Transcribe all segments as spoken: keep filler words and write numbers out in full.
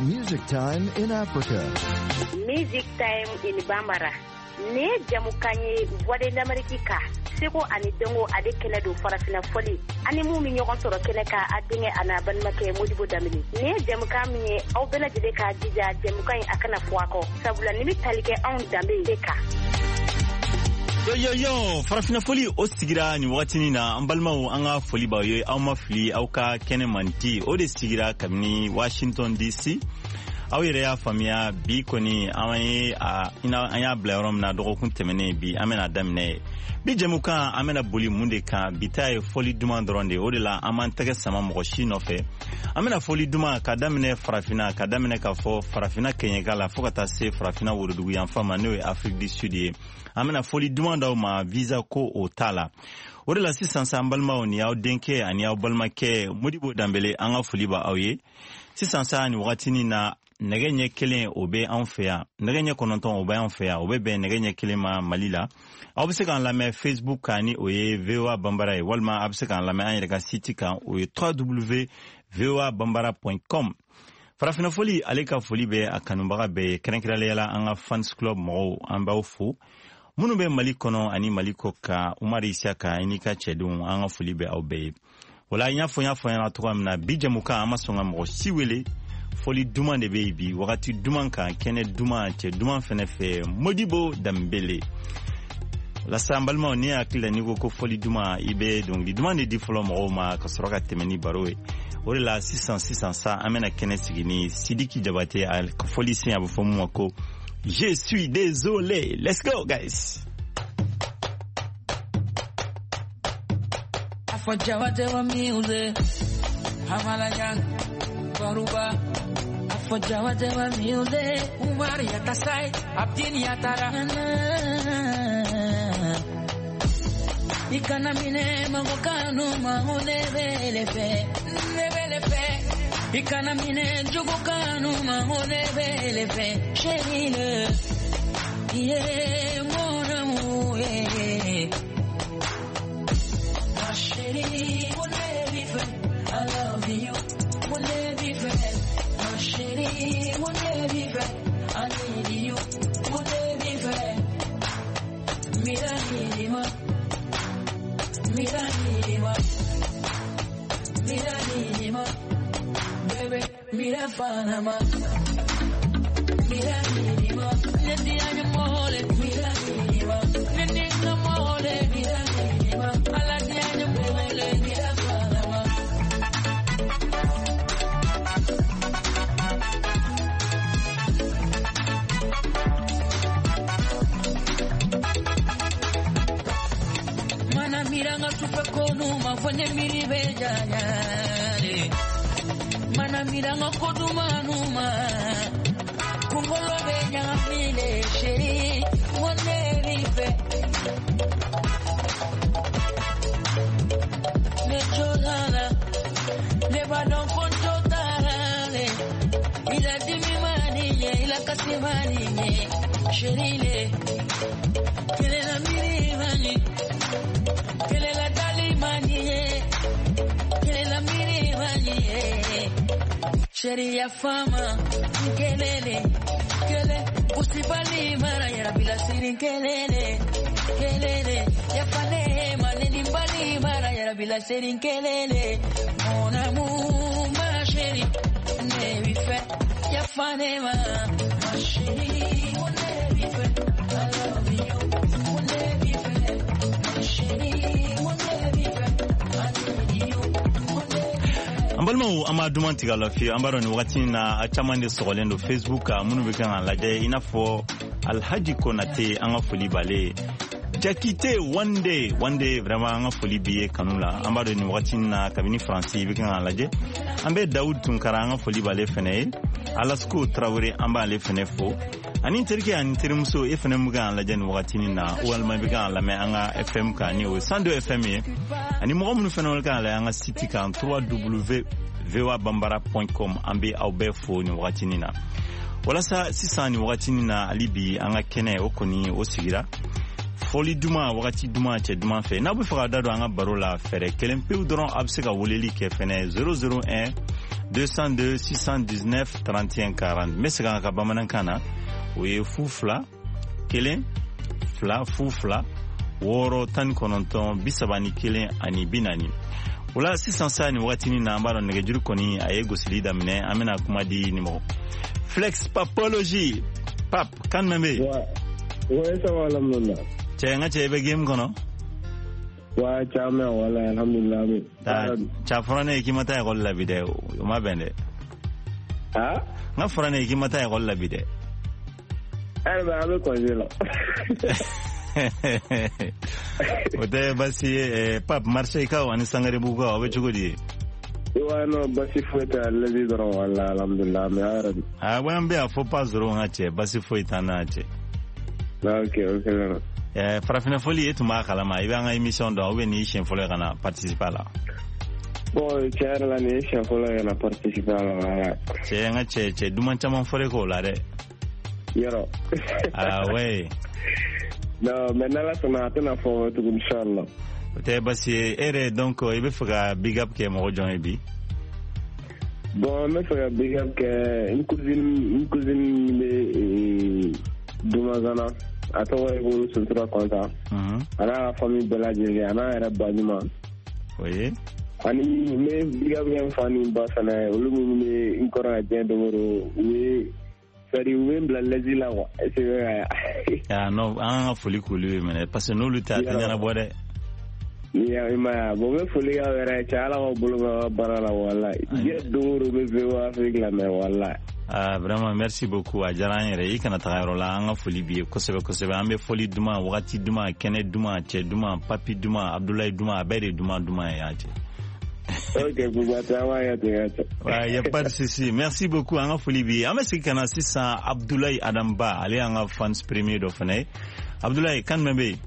Music Time in Africa. Music Time in Bambara. Ne jamukanye voix d'America. Seko ani dengo ade kene do farafina foli. Ani mu mi ñogon soro kene ka adinge ana banmake Modibo Damini. Ne jamuka mi aw bela jide ka jija jamukan akana fuako. Sabula ni talike on dambe deka. Yo yo yo farafina foli o sigira ni watini na ambalmawo anga foli ba yo aw mafli aw ka kene manti o de sigira kamni Washington D C. Aw yɛrɛ y'a faamuya bi kɔni an ye an y'a bila yɔrɔ min na dɔgɔkun tɛmɛnen bi an bɛna daminɛ bi jɛmukan an bɛna boli mun de kan bi ta ye fɔli duman dɔrɔn de o de la an b'an tɛgɛ sama mɔgɔ si nɔfɛ an bɛna fɔli duman ka daminɛ farafina ka daminɛ ka fɔ farafina kɛɲɛka la fo ka taa se farafina worodugu yanfan ma n'o ye Afrique du Sud ye an bɛna fɔli duman d'aw ma visa ko o t'a la o de la sisan sa an balimaw ni aw denkɛ ani aw balimakɛ Modibo Dambele an ka foli ba aw ye sisan sa ni wagatini na nɛgɛ ɲɛ kelen o bɛ an fɛ yan nɛgɛ ɲɛ kɔnɔntɔn o bɛ an fɛ yan o bɛ bɛn nɛgɛ ɲɛ kelen ma Mali la aw bɛ se k'an lamɛn Facebook kan ni o ye V O A Bambara ye walima aw bɛ se k'an lamɛn an yɛrɛ ka site kan o ye w w w point v o a bambara point com farafina foli ale ka foli bɛ a kanubaga bɛɛ ye kɛrɛnkɛrɛnnenya la an ka fans club mɔgɔw an b'aw fo minnu bɛ Mali kɔnɔ ani Mali kɔ kan Umar Isaka i n'i ka cɛdenw an ka foli bɛ aw bɛɛ ye wala n y'a fɔ n y'a fɔ ɲɛna cogoya min na bi jamukan an ma sɔn ka mɔgɔ si wele foli duman de bɛ bi wagati duman kan kɛnɛ duman cɛ duman fɛnɛ fɛ Modibo Dambele lasa an balimaw ni hakili la n'i ko ko foli duman i bɛ dɔnkili duman de di fɔlɔ mɔgɔw ma ka sɔrɔ ka tɛmɛ ni baro ye o de la sisan sisan sa an bɛna kɛnɛ sigi ni Sidiki Jabate a ka foli sen a bɛ fɔ mun ma ko je suis désolé. Let's go guys. Afajawate wa music hamala yang baruba Afajawate wa music umari yatasai abdini yatarana ikana mine magokanu mahone belefe nebelefe ikana mine jugokanu mahone belefe sherine ye mon amour ma chérie mon everything I love you mon everything ma chérie mon everything I need you mon everything mira mira mira mira mira mira baby mira Panama mira mira nendi anyamole mira mira nendi kamole mira mira alani anyamole mira Panama mana miranga tupe konuma fone miri bejanyale mana miranga koduma numa kungolo bejanga mile sheri wone rife le jolala le badon konto tarale ila dimi maniye ila kasimaniye sherile kele la miri mani kele la dali maniye kele la miri maniye sheri ya fama kelele kele usibali mara ya bila siri kelele kelele ya fane maneni mbali mara ya bila siri kelele mon amour ma chérie ne lui fait ya fane ma ma chérie on ne lui fait I love you on ne lui fait ma chérie on ne lui fait I need you ambalmaw ama duman tiga lafiya an baro ni wagati na a caman de sɔgɔlen do Facebook a minnu bɛ kan ka lajɛ i n'a fɔ Alhaji Konate an ka foli bale Jakite one day one day vraiment an ka foli bi ye kanu la an baro ni wagati na kabini Faransi bɛ kan ka lajɛ an bɛ Dawud Tunkara an ka foli bale fɛnɛ ye Alasko Traoré an b'ale fɛnɛ fo ani terikɛ ani terimuso e fɛnɛ bɛ kan lajɛ ni wagati na walima bɛ kan lamɛn an ka F M kan ni o cent deux F M ye ani mɔgɔ minnu fɛnɛ wele kan lajɛ an ka site kan w w w point v o a bambara point com an bɛ aw bɛɛ fo ni wagati na walasa sisan ni wagati na ali bi an ka kɛnɛ o kɔni o sigira foli duman wagati duman cɛ duman fɛ n'a bɛ fɛ ka da don an ka baro la fɛrɛ kelen pewu dɔrɔn a bɛ se ka weleli kɛ fɛnɛ zéro zéro un deux zéro deux six un neuf trente et un quarante. Mais c'est quand bamanankan na o ye fu fila kelen fila fu fila wɔɔrɔ tan ni kɔnɔntɔn bi saba ni kelen ani bi naani. O la sisan sa ni waatini na an b'a dɔn nɛgɛjuru kɔni a ye gosili daminɛ an bɛna kuma di nimɔgɔ Flex Papology Pap kan mɛn bɛ yen. wa ça va alhamdulillah. Cɛ n ka cɛ i bɛ game kɔnɔ. wa caman wala alhamdulillah. taa cɛ fɔra ne ye k'i ma taa ekɔli la bi dɛ o ma bɛn dɛ. ah. n ka fɔra ne ye k'i ma taa ekɔli la bi dɛ. ɛɛ bɛ an bɛ congé la. o tɛ basi ye Pap Marseille kaw ani Sangarebu kaw aw bɛ cogo di. wa non basi foyi tɛ lezi dɔrɔn wala alhamdulillah mais a yɛrɛ bi. aa wa an bɛ yan fo pas dɔrɔn ka cɛ basi foyi t'an n'a cɛ. ok ok. ɛɛ farafinna fɔli e tun b'a kalama i bɛ an ka émission dɔn ou bien ni siɲɛ fɔlɔ ye ka na participer a la. bon tiɲɛ yɛrɛ la nin ye siɲɛ fɔlɔ ye ka na participer a la wala. cɛ n ka cɛ cɛ duman caman fɔra k'o la dɛ. yɔrɔ. aa ouais. non mais n'ala sɔnna a tɛna fɔ tuguni inchallah. o tɛ basi ye e yɛrɛ donc i bɛ fɛ ka big up kɛ mɔgɔ jɔn ye bi. bon n bɛ fɛ ka big up kɛ n cousine n cousine min bɛ Dumazana a tɔgɔ ye ko Suntura Kɔnta. a n'a ka famille bɛɛ lajɛlen a n'a yɛrɛ ba ɲuman. o ye. ani n bɛ big up kɛ n fa ni n ba fana olu minnu bɛ n kɔrɔ ka diɲɛ dogo don u ye sari u bɛ n bila lɛzi la quoi est ce que. aa non an ka foli k'olu ye mɛnɛ parce que n'olu tɛ a tɛ ɲɛnabɔ dɛ. i ma ye bon n bɛ foli k'aw yɛrɛ cɛ ala k'aw bolo mɛn aw ka baara la walayi diɲɛ dogo don u bɛ V O A Afrique lamɛn walayi. Ah, vraiment merci beaucoup a diyara an yɛrɛ i kana taga yɔrɔ la an ka foli b'i ye kosɛbɛ kosɛbɛ an bɛ foli duman wagati duman kɛnɛ duman cɛ duman papi duman Abdoulaye duman a bɛɛ de duman duman ye yan cɛ. ok Boubacar an b'a kɛ ten ka cɛ. ouais y a pas de souci merci beaucoup an ka foli b'i ye an bɛ segin ka na sisan Abdoulaye Adam Ba ale y'an ka fans premier dɔ fana ye Abdoulaye kan jumɛn bɛ yen.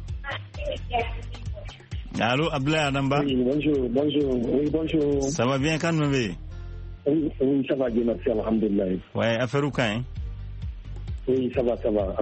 allo Abdoulaye Adam Ba. oui bonjour bonjour oui bonjour. ça va bien kan jumɛn bɛ yen. Oui, oui, ça va bien, merci, alhamdulillah. Ouais, affaire ou quand? Oui, ça va, ça va.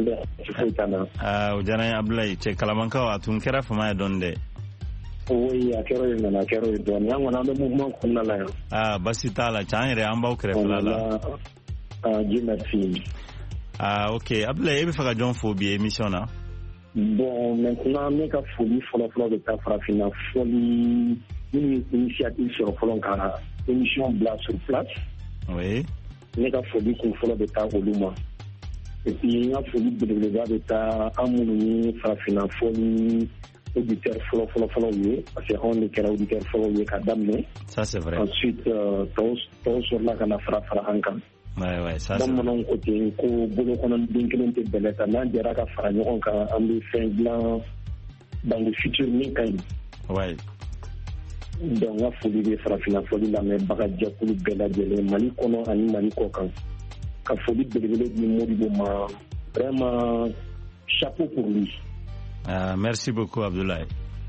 Ah, o diyara n ye Abdoulaye cɛ kalamankaw a tun kɛra fama ye dɔɔni dɛ. Oui, a kɛra yen nana, a kɛra yen dɔɔni. An kɔni an bɛ mouvement kɔnɔna la yan. Ah, basi t'a la, cɛ an yɛrɛ an b'aw kɛrɛfɛla la. Ah, Dieu merci. Ah, ok. Abdoulaye, e bɛ fɛ ka jɔn fo bi émission na? Bon, maintenant, ne ka foli fɔlɔ-fɔlɔ bɛ taa farafinna fɔli minnu ye initiative sɔrɔ fɔlɔ ka émission bila sur place. Oui. Ne ka foli kun fɔlɔ bɛ taa olu ma. Et puis n ka foli belebeleba bɛ taa an minnu ye farafinna fɔli auditeur fɔlɔ-fɔlɔ ye parce que anw de kɛra auditeur fɔlɔ ye ka daminɛ. Ça c'est vrai. Ensuite tɔw tɔw sɔrɔla ka na fara fara an kan. Ouais, ouais, ça c'est vrai. Bamananw ko ten ko bolo kɔnɔden kelen tɛ bɛlɛ ta n'an jɛra ka fara ɲɔgɔn kan an bɛ fɛn dilan dans le futur min ka ɲi. Ouais. Donc n ka foli bɛ farafinna fɔli lamɛnbaga jɛkulu bɛɛ lajɛlen Mali kɔnɔ ani Mali kɔ kan ka foli belebele di Modibo ma vraiment chapeau pour lui. Ah, merci beaucoup Abdoulaye.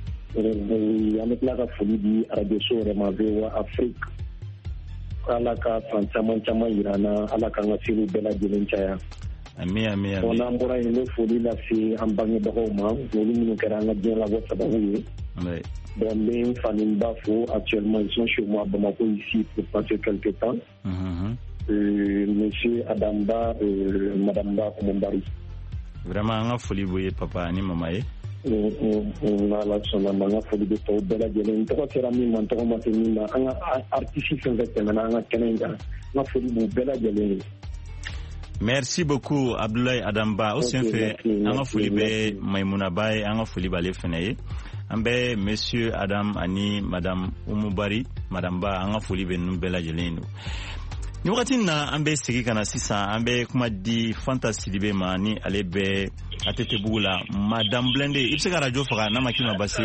An bɛ tila ka foli di radio so yɛrɛ ma V O A Afrique. Ala ka fan caman caman yira an na, Ala k'an ka seliw bɛɛ lajɛlen caya. Ami ami ami. Bon n'an bɔra yen n bɛ foli lase an bangebagaw ma olu minnu kɛra an ka diɲɛ labɔ sababu ye. Oui. Donc n bɛ n fa ni n ba fo actuellement ils sont chez moi à Bamako ici pour passer quelque temps. Mm-hmm. Euh, monsieur Adamba, euh, Madame Ba Koumombari. Vraiment an ka foli b'u ye papa ani mama ye. N'Ala sɔnna ma an ka foli bɛ tɔw bɛɛ lajɛlen n tɔgɔ sera min ma n tɔgɔ ma se min ma an ka artiste fɛn fɛn tɛmɛna an ka kɛnɛ in kan n ka foli b'u bɛɛ lajɛlen ye. Merci beaucoup Abdoulaye Adam Ba o senfɛ an ka foli bɛ Maimouna Ba ye an ka foli b'ale fana ye an bɛ monsieur Adam ani madame Oumou Bari madame Ba an ka foli bɛ ninnu bɛɛ lajɛlen don. Ni wagati na an bɛ segin ka na sisan an bɛ kuma di Fanta Sidibe ma ni ale bɛ A T T bugu la madame Blende i bɛ se ka radio faga n'a ma k'i ma basi.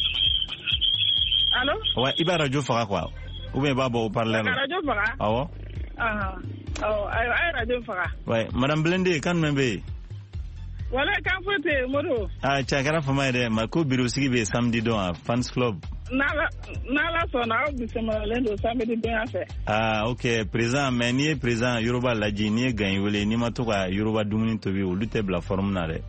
Allo. Ouais, i b'a radio faga quoi ou bien i b'a bɔ haut-parleur la. Radio faga. Awɔ. Ah. Oh, ay radio faga. Ouais, madame Blende kan jumɛn bɛ yen. Wala kan fɔ ten Modo. Ah, cɛ a kɛra fama ye dɛ ma ko bureau sigi bɛ samedi don a fans club. N'ala n'ala sɔnna aw bisimilalen don samedi donya fɛ. Ah, ok président mais n'i ye président Yoruba lajɛ n'i ye gan wele n'i ma to ka Yoruba dumuni tobi olu tɛ bila forme na dɛ.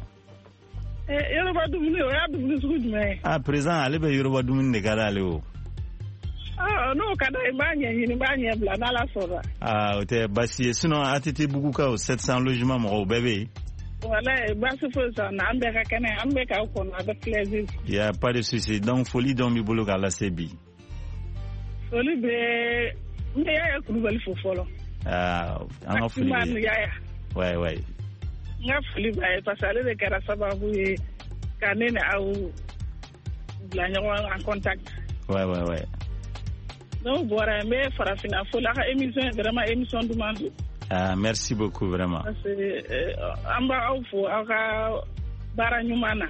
Eh, Yoruba dumuni o y'a dumuni sugu jumɛn ye. Ah, président ale bɛ Yoruba dumuni de ka d'ale o. Ah non, kada ibanya yini banya bla na la sora. Ah, ote basi sinon atete buku ka o sept cents logements mo bébé. Voilà, basi fo ça na ambe ka kana ambe ka ko na avec plaisir. Il y a pas de souci. Donc folie donc mi bolo ka la sebi. Folie be me ya ku bali fo folo. Ah, en folie. Ouais, ouais. Nga folie ba parce que le kara sababu e kanene au la en contact. Ouais, ouais, ouais. Non, voilà, mais Farafina, faut la émission, vraiment émission du monde. Ah, merci beaucoup, vraiment. Parce que, amba au fo, aka baranyumana.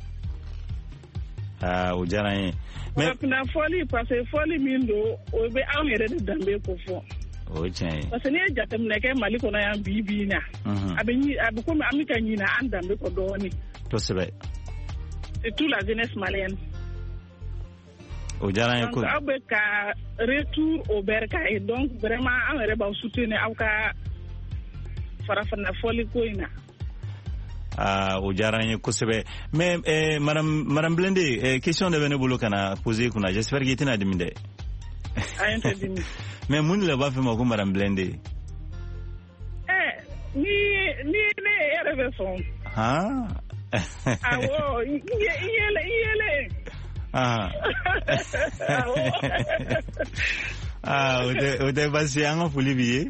Ah, au jarain. Mais Farafina folie, parce que folie mindo, au be amere de dambe kofo. Oh, tiens. Parce que ne jatem neke mali kona ya bibi na. Abeni, abuko me amika nyina andambe ko doni. To sebe. C'est toute la jeunesse malienne. Au jarain donc abeka retour au berka et donc vraiment on aurait ba soutenir auka Farafina folie koina. Ah, au jarain ko sebe. Mais eh, madame madame Blende, eh, question de venebolo kana poser kuna. J'espère que tu as demandé. Ah, interdit. Mais moun le ba fait mo ko madame Blende. Eh, ni ni ni rêve son. Ah. Ah oh, il il il Ah. Ah, ode ode basi anga fuli biye.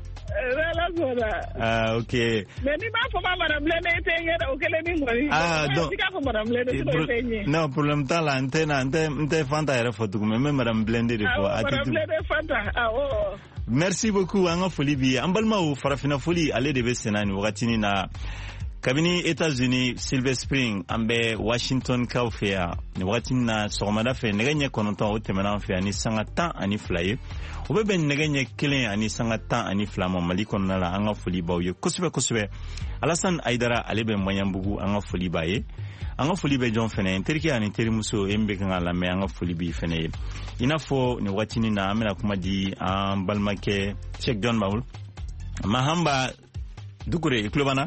Ah, ok. Mais ni ba foma madame Blende etenye da okele ni ngori. Ah, donc. Sika ko madame Blende to etenye. Non, pour le temps là, antenne antenne antenne fanta era photo mais même madame Blende de fois. Ah, madame Blende fanta. Ah oh. Merci beaucoup anga fuli biye. Ambalma o Farafina fuli ale de besenani wakatini na kabini États-Unis Silver Spring ambe Washington kaufea ni wakati na sogomada fe neganye kononton o temena fe ani sanga tan ani flaye o be ben neganye kelen ani sanga tan ani flama mali konna la anga foli bawye kusube kusube Alassane Aidara alebe moyambugu anga foli baye anga foli be jon fene terki ani terimuso embe kanga la me anga foli bi fene inafo ni wakati ni na amena kuma di am balmake Cheikh John Baul Mahamba Dukure Klobana.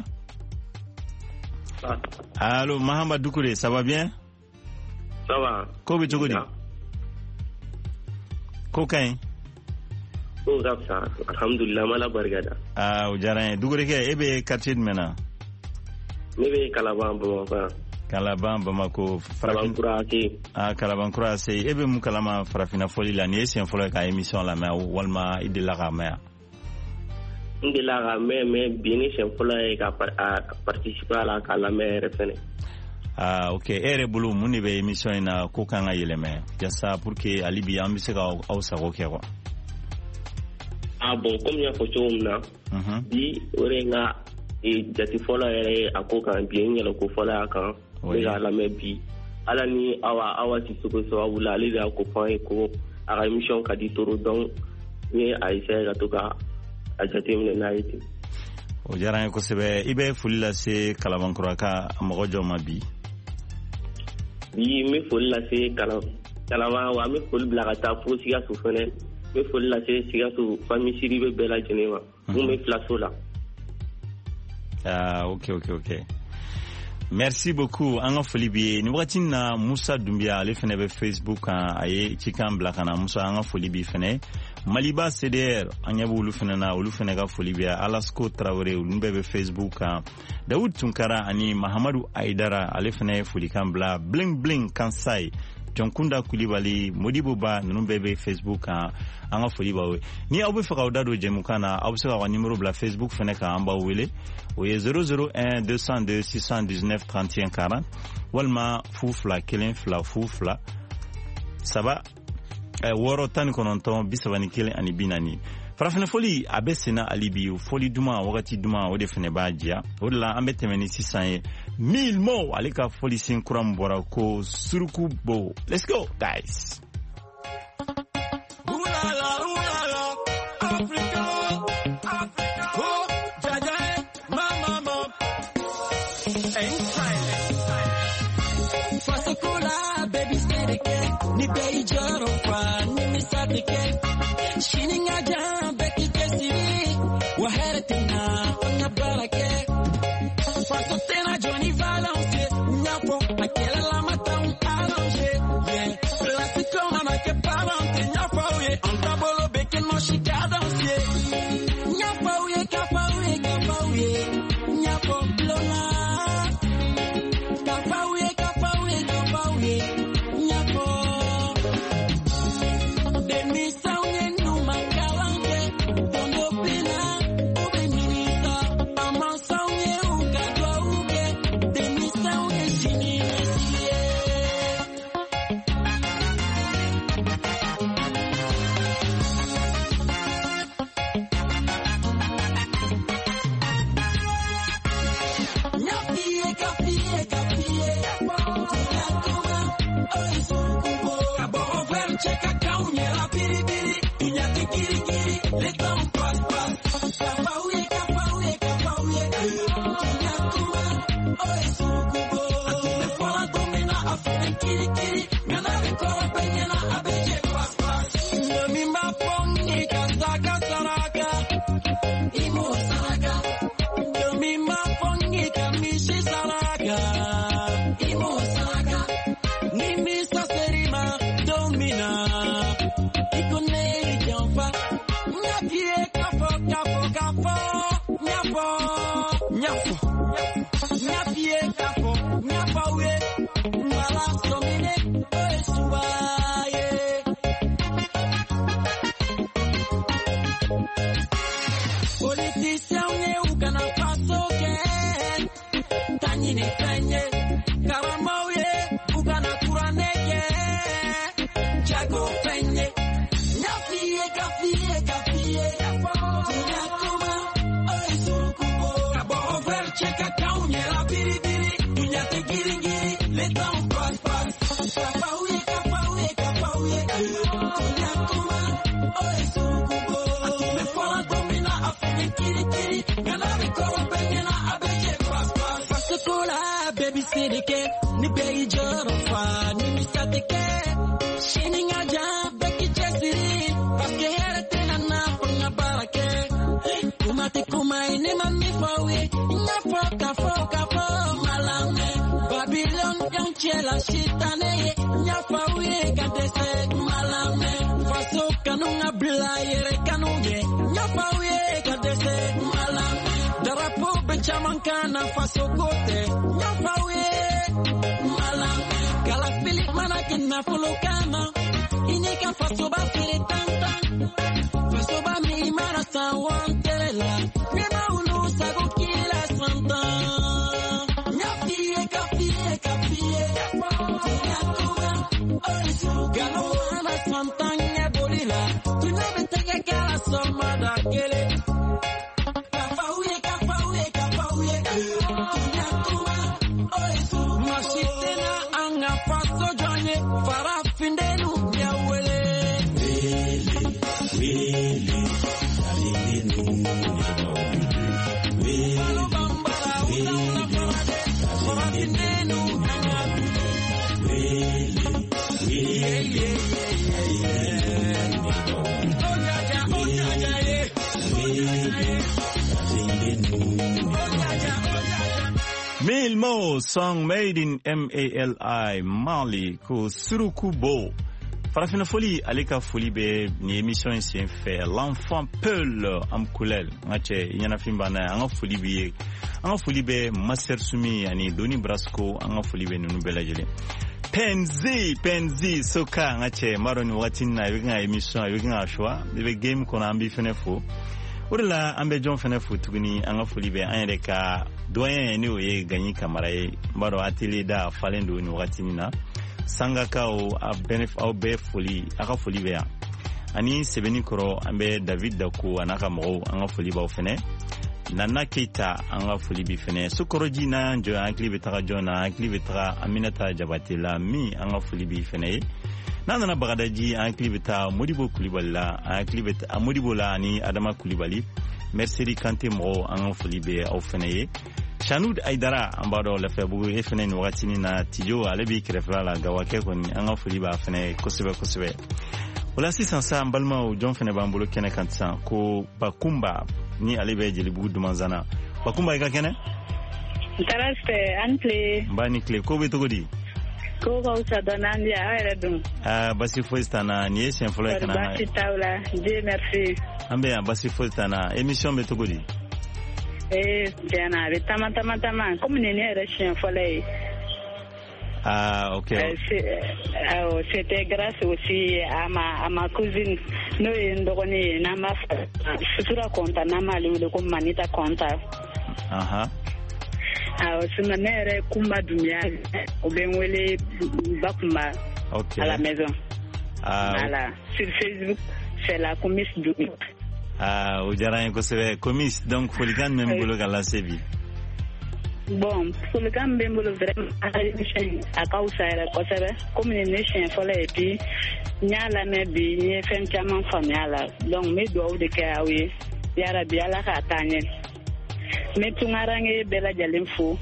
Allô, Mahamba Doukouré, ça va bien? Ça va. Kobe Chogodi? Kokain? Oh, ça, alhamdulillah, mala bargada. Ah, au Jaran, Doukouré, ebe quartier de Mena? Nebe Kalaban, Bamako. Kalaban, Bamako. Kalabankura, ake. Ah, Kalabankura, ase. Ebe Moukalama, Farafina Foli, la niye, si un follow ka émission la mer, ou Walma, ide la ramère. De la mais mais bien c'est pour la participer à la à la mer fene. Ah OK, ere bulu muni be émission ina ko kanga yeleme. Jassa pour que alibi ambise ka au sa ko kero. Ah bon, comme ya ko chomna. Mhm. Bi orenga e jati fola ere akoka bien yelo ko fola kan. Oui. La mer bi. Ala ni awa awa ti suko so awula le da ko point ko a émission ka di toro donc ni aisha ga to ka ajatemne naiti o jaran ko sebe ibe fulila se Kalabankura ka amogo joma bi bi me fulila se kala kalama wa me ful blagata fo siga su fene me fulila se siga su fami siribe bela jenema mu me flasola. Ah OK OK OK. Merci beaucoup anga foli bi ni wakati na Musa Dumbia ale fene be Facebook an aye chikan blakana Musa anga foli bi fene Maliba C D R anyabu ulu fene na ulu fene ka foli bi Alasko Traoré ulu be Facebook an Daoud Tunkara ani Mahamadou Aidara ale fene foli kan bla bling bling Kansai Jonkunda Kulibali Modibo Ba nunu bebe Facebook an anga foli ba we ni awu fe ka dado jemukana awu se ka numéro bla Facebook fene ka amba wele oye zéro zéro un deux cent deux six cent dix-neuf trente et un quarante walma fufla kelen fla fufla saba eh, woro tan kononton bisabani kelen ani binani Farafina foli abesena alibi foli duma wakati duma ode fene bajia odla ambetemeni six cents mille mo alika foli sin kuram bora ko suruku bo. Let's go guys. Aquela lama tão arranjada, yeah. Plástico, mama, que para ontem, fenye karamauye ugana kuraneye jago fenye nyafiye kafiye kafiye nyakuma oisukubo kabo verche kakaunye la biribiri unyate giringiri le temps passe passe kapauye kapauye kapauye nyakuma oisukubo atume fola domina afine kiri kiri ngana bikoro bengena abeje passe passe passe baby sidike ni baby joro fa ni misatike shining aja beki chesiri paske herete na na ponga barake kumate kumai ne mami fawe ina foka foka fo malame Babylon yang chela shitane nya fawe kadese malame faso kanunga blaire kanunge nya fawe kadese malame darapo benchamankana faso kote nya fawe malame kala Philip manakina fulukana inika faso ba tanta faso ba mi marasa wantelela mema ulu sago kila santa nya fie kafie kafie nya kuwa oisu gano ana santa nya bolila tunabetega kala somada kele kafauye kafauye kafauye nya kuwa oisu mashitena anga faso janye farafindenu ya wele wele alinu wele bambara una parade farafindenu wele wele ojaja ojaja ye Milmo song made in M A L I Mali ko Surukubo. Farafina Foli aleka foli be ni émission c'est fait l'enfant Peul amkulel ngache yana fimbana anga foli bi anga foli be Master Sumi ani Doni Brasco anga foli be nunu belajele Penzi Penzi soka ngache maroni watina yinga émission yinga shwa be game kona ambi fenefo Urla ambe John Fenefu tuguni anga foli be anyeka doyen ni oye ganyi kamara e baro atelier da falendo ni watinina sanga kao a benef au be foli aka foli be ani sebeni koro ambe David Dako anaka mo anga foli ba ofene Nana Keita anga foli bi fene sukoro jina njo ankli betara jona ankli betara Aminata Jabatela mi anga foli bi fene Nana Bagadaji ankli beta Modibo Kulibala ankli beta Modibo la ni Adama Kulibali Mercedes Kanté mo anga foli be ofene Chanoud Aidara ambado la febu efene wakati na tijo alebi kirefla la gawake koni anga foli ba fene kosebe kosebe Ola si sansa mbalma o John Fene Bambolo kene kantisan ko Bakumba ni alebe jelibu dumanzana Bakumba ika kene Taraste anple Mbani kle ko be togodi ko ko sadana ndia ayre dum ah basi foistana ni esen folo kana basi tawla Dieu merci ambe basi foistana émission be togodi Eh, bien, avec tama tama tama, comme une érection folle. Ah, ok. Euh, c'était grâce aussi à ma, à ma cousine. Nous, nous, nama, sutura konta, nama, le comme manita konta. Aha. Ah, c'est ma mère, kumba dumia, ou bien, wele, bakuma, ok. à la maison. Ah, voilà. Sur Facebook, c'est la commise dumia. Ah, o jara ko sebe komis donc foligan même bolo gala sebi bon foligan même bolo vraiment a causa era ko sebe comme une nation fola et puis nyala me bi ni fen chaman famala donc me do de ka wi yara bi ala ka tanye me tungarange bela jalimfu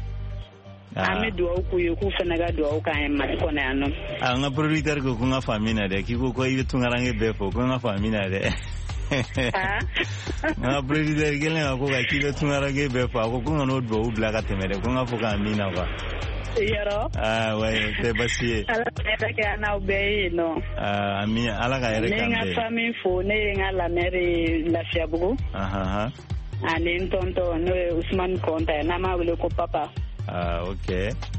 ame do ku yo ku fenaga do ka en ma ko na no ah nga producteur ko nga famina de ki ko ko yi tungarange be fo ko nga famina de ah na president gele ko ga kilo tunara ge be fa ko ko no do bla ka temere ko nga fo ka mina ba yero ah ouais te basi ala ta ka na be no ah ami ala ga ere kan be nga famille fo ne nga la mère la fiabugo aha aha ani tonto no Ousmane Konta na ma wele ko papa ah okay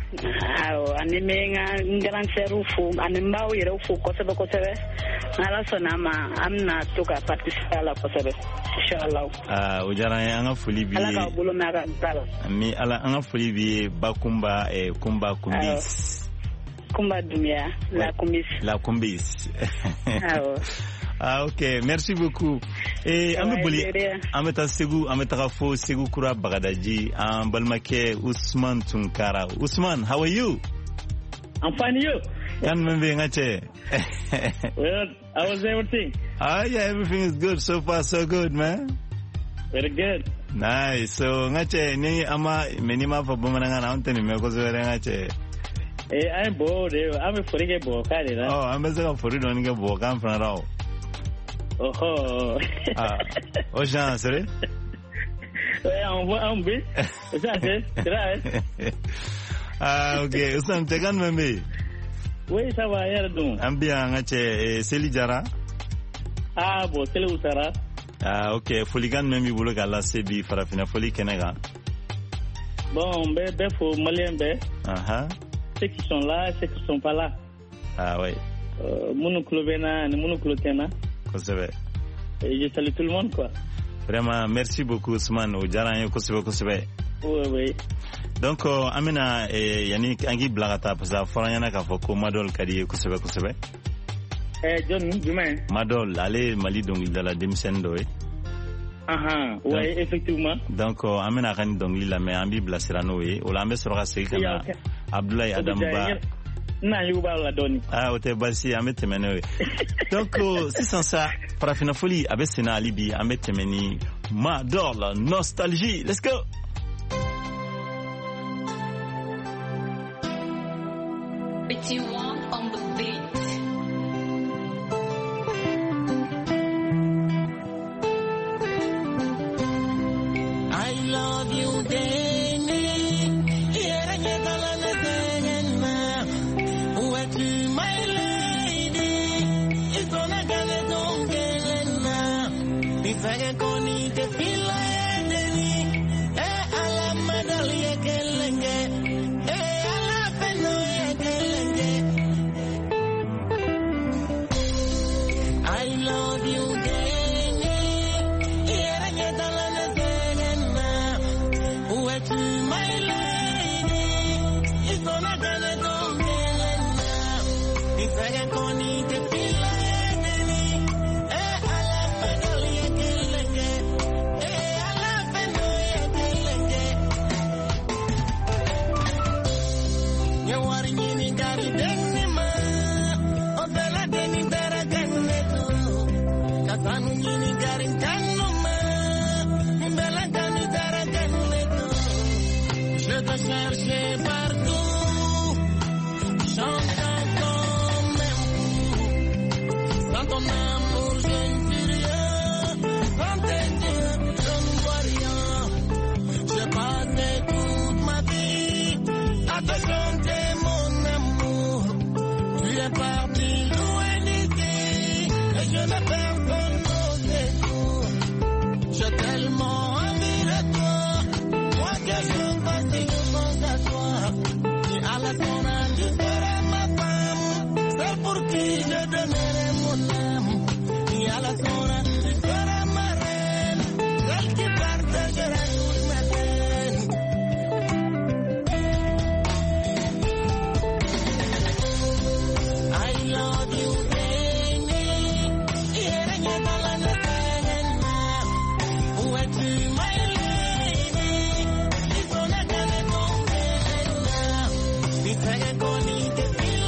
awo ani menga ngaran seru fu ani mbaw yere fu ko sebe ko sebe ala sonama amna to ka participer la ko sebe inshallah ah o jara anga foli bi ala ka bolo na ka dal mi ala anga foli bi bakumba e kumba kumbis kumba dumia la kumbis la kumbis awo ah ok merci beaucoup et ameboli ameta segu ameta fo segu kura bagadaji am balmake Usman Tunkara. Usman, how are you? I'm fine, you? Can membe ngache? Well, how was everything? Ah yeah, everything is good so far, so good, man. Very good. Nice. So ngache ni ama menima fa bomana na onteni me ko zere ngache. Eh, I'm bored. I'm a forige bo kare na. Oh, I'm bezo fori don nge bo kan fra raw. Oh. Ah. O chance, re? Ouais, on voit un peu. Ça c'est, c'est vrai. Ah, ok. Usam tegan membe. Oui, ça va, yar donc. Ambia ngache Seli Jara. Ah, bon, Seli Usara. Ah, ok. Foligan membi bolo kala sebi farafina foli kenega. Bon, ben, ben, faut malien, ben. Ah, ceux qui sont là, ceux qui sont pas là. Ah, ouais. Euh, Mounouklou Bena, Mounouklou Tena. Et je salue tout le monde, quoi. Vraiment, merci beaucoup, Ousmane. Oudjaran Kosebe Kosebe. Oui, oui. Donc, euh, Amina, et Yannick Angi Blagata, parce que Foranyana Kafoko, Madol Kadi Kosebe Kosebe. Eh, John, demain. Madol, allez, Mali, donc, il a la démission, oui. Ah, oui, effectivement. Donc, euh, Amina Rani, donc, il a mis un bible à Serrano, oui. Olambe sera Sekana, Abdoulaye Adamba. Ah, ote basi amete mene. Donc c'est sans ça Farafina Foli avec Sena Alibi amete meni Madol nostalgie. Let's go. Betty One on the beat. I love you, Danny. Yeah, yeah, my lady, it's gonna get it on Gelena. If I can go need to feel like Denny, eh, I love my dolly again, eh, I love it again. I love you, Denny. Yeah, I get a lot of Gelena. Wet my lady, it's gonna get it on Gelena. If I can go need to feel like Denny, eh, I love my dolly again, eh, I love it again. You are in the garden, Denima, or the Ladini Daragan, Katanu in the garden, Tanuma, in the Ladani Daragan, je te cherche partout, chante. Ton amour, je ne dis rien. Sans tes yeux, je ne vois rien. J'ai passé toute ma vie à te chanter mon amour. Tu es parti loin d'ici et je n'ai personne osé tout. J'ai tellement envie de toi. Moi que je passe et je pense à toi. Et à la soirée, tu seras ma femme. Celle pour qui je donnerai mon âme. Et à la soirée, tu seras ma reine. Celle qui partagera toute ma peine. I love you, baby. Yeah, yeah, dans la neige. Où es-tu, my lady? Ils sont là dans les bons. Ils font qu'on y défile.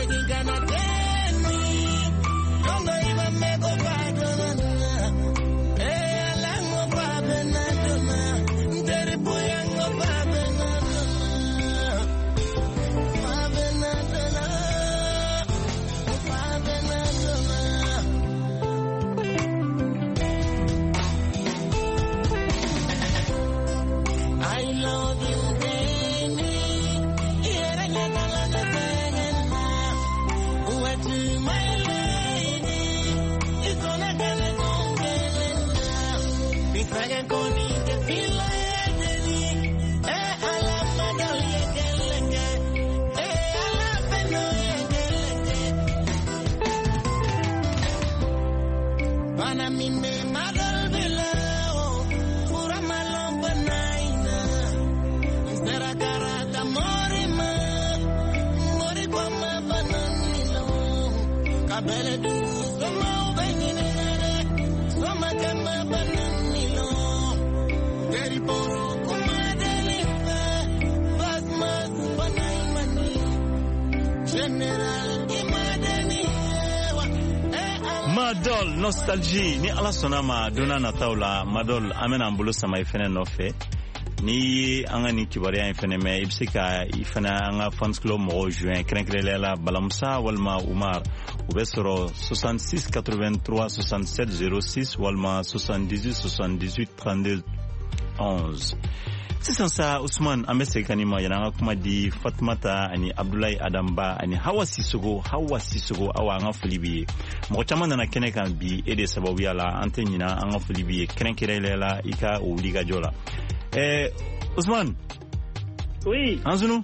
Madol nostalgie ni ala sona ma dona na taula Madol amena ambulo sama ifene nofe ni anga ni kibariya ifene me ibsika ifana anga fans club mo juin krenkrela balamsa walma Umar ubesoro soixante-six quatre-vingt-trois soixante-sept zéro six walma soixante-dix-huit soixante-dix-huit trente-deux onze. Sisan sa Usman amese kanima yana kuma di Fatmata ani Abdullahi Adamba ani Hawa Sissogo Hawa Sissogo awa anga fulibi mo chama na kene kan bi ede sababu yala antenyina anga fulibi kren kirelela ika uliga jola. Eh Usman. Oui. Anzunu?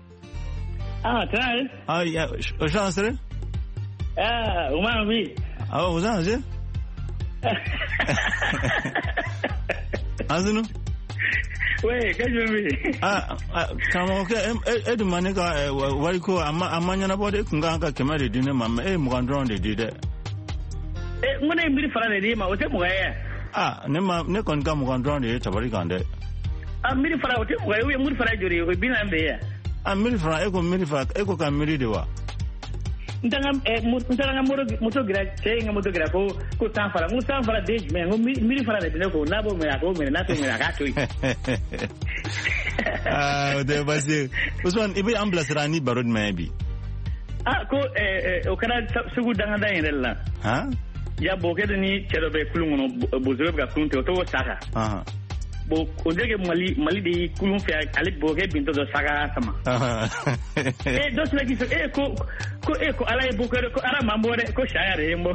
Ah, trai. Ah ya Jean Sere? Ah, Umar oui. Ah, vous avez? Anzunu? Oui, qu'est-ce que je veux? Ah, comment que et de manière wariko amanya na bode kunga ka kemare dine mama e mugandron de dide. Eh, ngone mbiri fara de ma ote mugaya. Ah, ne ma ne kon ka mugandron de tabari kande. Ah, mbiri fara ote mugaya, we mbiri fara jori o bina mbe ya. Ah, mbiri fara e ko mbiri fara e ko ka mbiri de wa. Ntanga eh ntanga moro moto gira tenga moto gira ko ko tanfara mo tanfara de me ngo miri fara de ko nabo me ko me na to me ka to. Ah, de basi Usman ibi ambulance rani barod maybe. Ah ko eh o kana sugu danga da yirella. Ha? Ya boke de ni chero be kulungono bozo ga kunte to saka. Aha. Bo ko dege mali mali de kulun fe ale boke binto do saka sama. Eh dos lagi so eh ko ko e ko ala e boke ko ara mambore ko shayare mbo.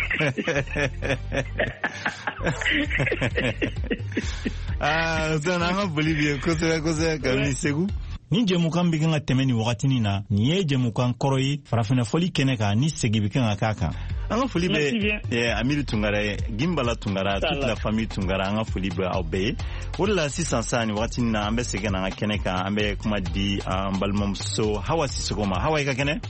Ah, zana nga Bolivia ko se ko se ka ni segu. Ni jemukan bi kan temeni wakati ni na ni ye jemukan koroyi farafina foli kene ka ni segi bi kan akaka. Anga foli be eh Amiri Tungara Gimbala Tungara toute la famille Tungara anga foli be aube. Wala sisan sani wakati ni na ambe segi na kene ka ambe kuma di ambalmom so Hawa Sissogo ma Hawa ka kene?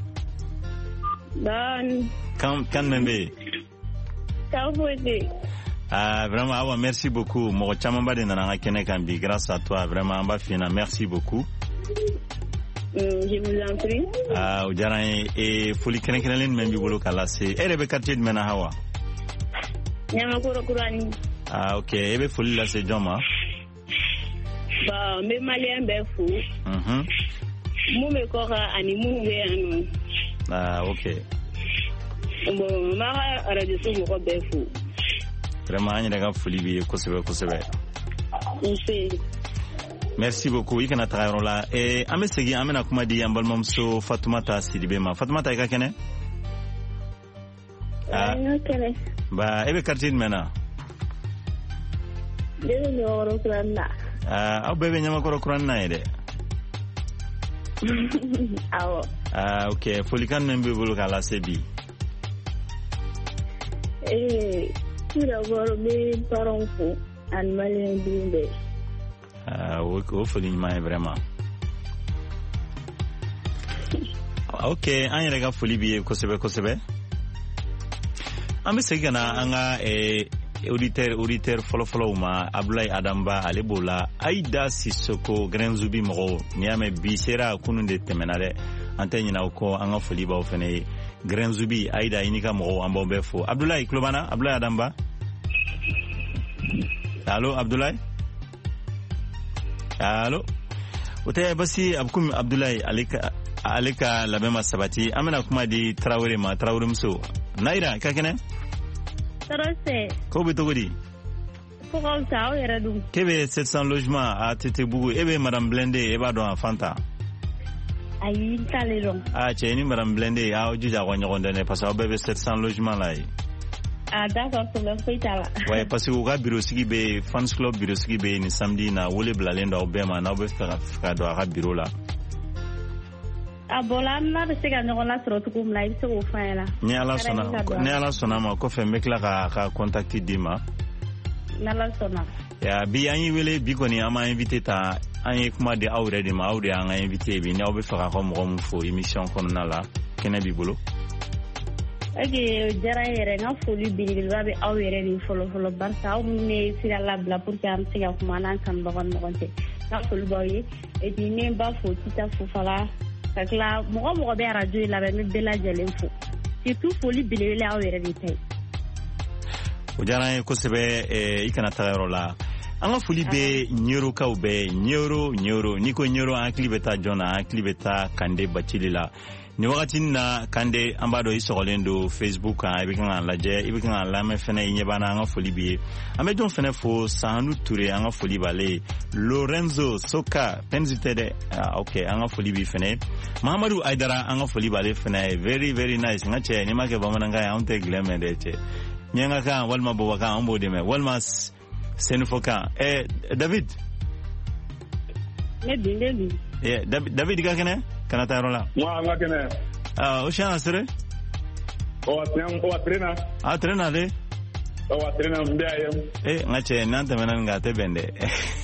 Dan Kan kan membe. Tawodi. Ah, vraiment, Awa, merci beaucoup. Mo chamba de nana kene kan bi grâce à toi, vraiment, amba fina, merci beaucoup. Mm, je vous en prie. Ah, ujaran e foli kene kene len membi bolo kala se. Ere be quartier de mena Hawa. Nyama koro kurani. Ah, OK. Ebe foli la se joma. Ba, me malien be fu. Mhm. Mu me kora ani mu be anu. Ah, OK. Bon, ma radio so mo be fu. Vraiment, anya daga foli bi kosebe kosebe. Merci. Merci beaucoup. Ikana tagaro la. Eh, ame segi amena kuma di ambalmom so Fatoumata Sidibema. Fatoumata ka kene? Ah, kene. Ba, ebe quartier de mena. Dede no ro kurana. Ah, au bebe nyama koro kurana ede. Awo. Ah, OK. Foli kan membe bolo kala sebi. Eh, kira boro be paronko an malien bimbe. Ah, o foli mai vraiment. OK, anya daga foli bi kosebe kosebe. Ambe segana anga eh auditeur auditeur follow follow ma Abdoulaye Adamba Alebola Aida Sissoko Grenzubi mo niame bi sera kununde temenare an tɛ ɲinɛ ko an ka foli b'aw fɛnɛ ye Grand Zubi Aïda i ni ka mɔgɔw an b'aw bɛɛ fo Abdoulaye Klobana Abdoulaye Adamba Allo Abdoulaye Allo o tɛ basi abukum Abdoulaye aleka aleka labɛn ma sabati an bɛna kuma di Traoré ma Traoré muso Naira ka kɛnɛ Tarose ko bɛ cogo di ko ka wusa aw yɛrɛ dun k'e bɛ sept cents logements à Tétébougou e bɛ Madame Blende e b'a dɔn a Fanta ayi n t'ale dɔn ah cɛ ni Madame Blende aw jija aw ka ɲɔgɔn dɛmɛ parce que aw bɛɛ bɛ sept cents logements la ye ah d'accord problème foyi t'a la ouais parce que u ka bureau sigi bɛ fans club bureau sigi bɛ ni samedi na wele bilalen don aw bɛɛ ma n'aw bɛ fɛ ka fɛ ka don a ka bureau la a bɔla n'a bɛ se ka ɲɔgɔn lasɔrɔ cogo min na i bɛ se k'o fɔ an ɲɛna ni Ala sɔnna ni Ala sɔnna ma kɔfɛ n bɛ tila ka ka contact d'i ma ni Ala sɔnna ya bi an y'i wele bi kɔni an m'a invité ta an ye kuma di aw yɛrɛ de ma aw de y'an ka invité bi ni aw bɛ fɛ k'a ka mɔgɔ min fo émission kɔnɔna la kɛnɛ b'i bolo ok o diyara n yɛrɛ n ka foli belebeleba bɛ aw yɛrɛ de fɔlɔ fɔlɔ barisa aw min bɛ sira labila pour que an bɛ se ka kuma n'an kanubagaw ni ɲɔgɔn cɛ n ka foli b'aw ye et puis ne b'a fo Tita Fofana ka tila mɔgɔ mɔgɔ bɛ arajo in lamɛn n bɛ bɛɛ lajɛlen fo surtout foli belebele aw yɛrɛ de ta ye o diyara n ye kosɛbɛ i kana taga yɔrɔ la an ka foli bɛ ɲerokaw bɛɛ ɲero ɲero n'i ko ɲero an hakili bɛ taa jɔn na an hakili bɛ taa Kande Bacili la ni wagati na Kande an b'a dɔn i sɔgɔlen don Facebook kan i bɛ kan k'a lajɛ i bɛ kan k'a lamɛn fɛnɛ i ɲɛ b'an na an ka foli b'i ye an bɛ jɔn fɛnɛ fo Sahanu Ture an ka foli b'ale Lorenzo Soka Penzi tɛ dɛ ah, ok an ka foli b'i fɛnɛ Mahamadu Aidara an ka foli b'ale fɛnɛ very very nice n ka cɛ n'i ma kɛ bamanankan ye anw tɛ gilɛ mɛn dɛ cɛ miyankakan walima bɔbɔkan an b'o dɛmɛ walima senufɔkan eh David ne bi ne bi eh David ka kɛnɛ kana taa yɔrɔ la moi an ka kɛnɛ ah o siɲɛ sere o tiɲɛ o trena ah trena de o trena n bɛ ayɛ eh n ka cɛ n'an tɛmɛna nin kan a tɛ bɛn dɛ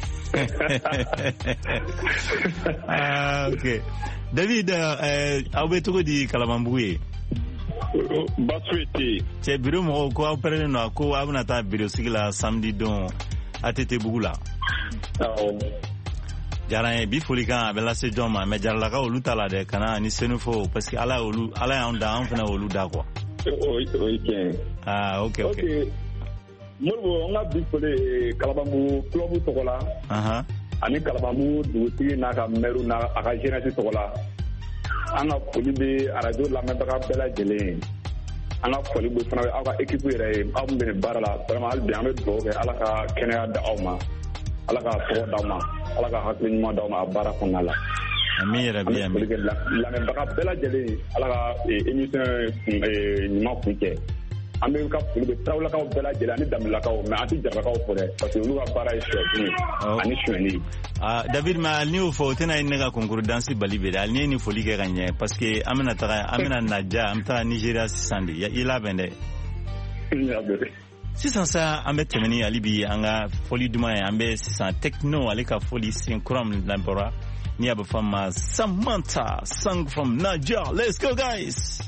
ah ok David eh aw bɛ cogo di Kalabanbugu ye basu ete cɛ bureau mɔgɔw ko aw pɛrɛlen don ko aw bɛna taa bureau sigi la samedi don a Tétébougou la awɔ diyara n ye bi foli kan a bɛ lase jɔn ma mais jaralakaw olu t'a la dɛ kana ni senufo parce que ala olu ala y'anw da an fana olu da quoi o ye tiɲɛ ah ok ok Moribo an ka bi foli Kalabanbugu club tɔgɔ la anhan ani Kalabanbugu dugutigi n'a ka maire n'a a ka jeunesse tɔgɔ la an ka foli bɛ arajo lamɛnbaga bɛɛ lajɛlen an ka foli bɛ fana aw ka équipe yɛrɛ ye aw min bɛ nin baara la vraiment hali bi an bɛ dugawu kɛ ala ka kɛnɛya da aw ma ala ka tɔgɔ d'aw ma ala ka hakili ɲuman d'aw ma a baara kɔnɔna la ami yɛrɛ bi ami lamɛnbaga bɛɛ lajɛlen ala ka émission ɲuman kun cɛ an bɛ ka foli bɛ tarawelakaw bɛɛ lajɛlen ani danbelakaw mais an tɛ jaralakaw fɔ dɛ parce que olu ka baara ye suyɛni ani suyɛni ah David ma ni y'o fɔ o tɛna ne ka concours danse bali bɛ dɛ hali ni ye nin foli kɛ ka ɲɛ parce que an bɛna taga an bɛna naja an bɛ taga Nigeria sisan de i labɛn dɛ sisan sa an bɛ tɛmɛ ni hali bi an ka foli duman ye an bɛ sisan Tekno ale ka foli sen kura min labɔra ni a bɛ fɔ ma Samantha song from Nigeria. Let's go guys.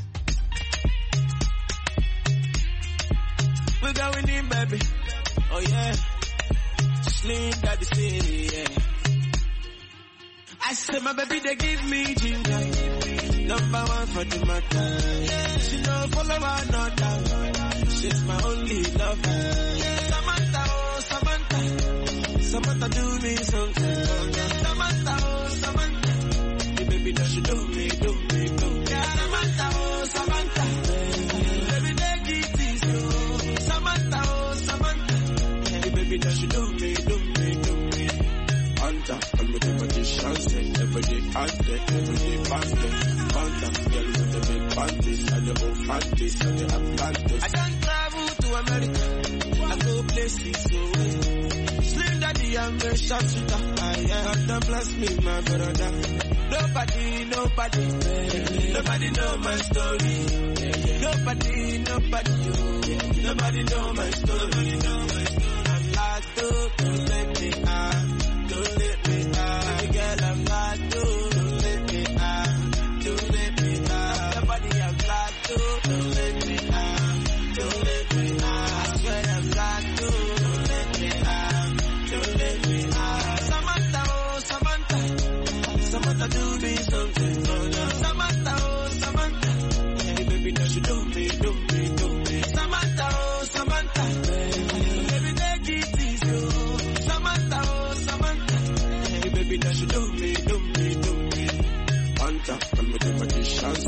We're going in, baby. Oh yeah. Slim Daddy City, yeah. I said my baby they give me ginger. Number one for the matter. She no follow another. She's my only lover. Samantha, oh Samantha. Samantha do me something. Samantha, oh Samantha. The baby that she do me, do me, do me. Samantha, oh Samantha. Baby they give this to Samantha, oh Samantha. The baby that she do me, do me, do me. Hunter, all me the magician say. Every day out there, every day back there. Hunter, girl with the big panties and the old panties and the Atlantis. I don't travel to America. I go places so Slim Daddy, I'm a shot shooter. God don't bless me, my brother. Nobody, nobody, nobody know my story. Nobody, nobody, nobody know my story. I'm like, don't, don't let me out, don't let me out. Girl, I'm like, don't, don't let me out, don't let me out. Nobody, I'm like, don't, don't let me out, don't let me out. I swear I'm like, don't, don't let me out, don't let me out. Samantha, oh Samantha, Samantha do me something, oh no. Samantha.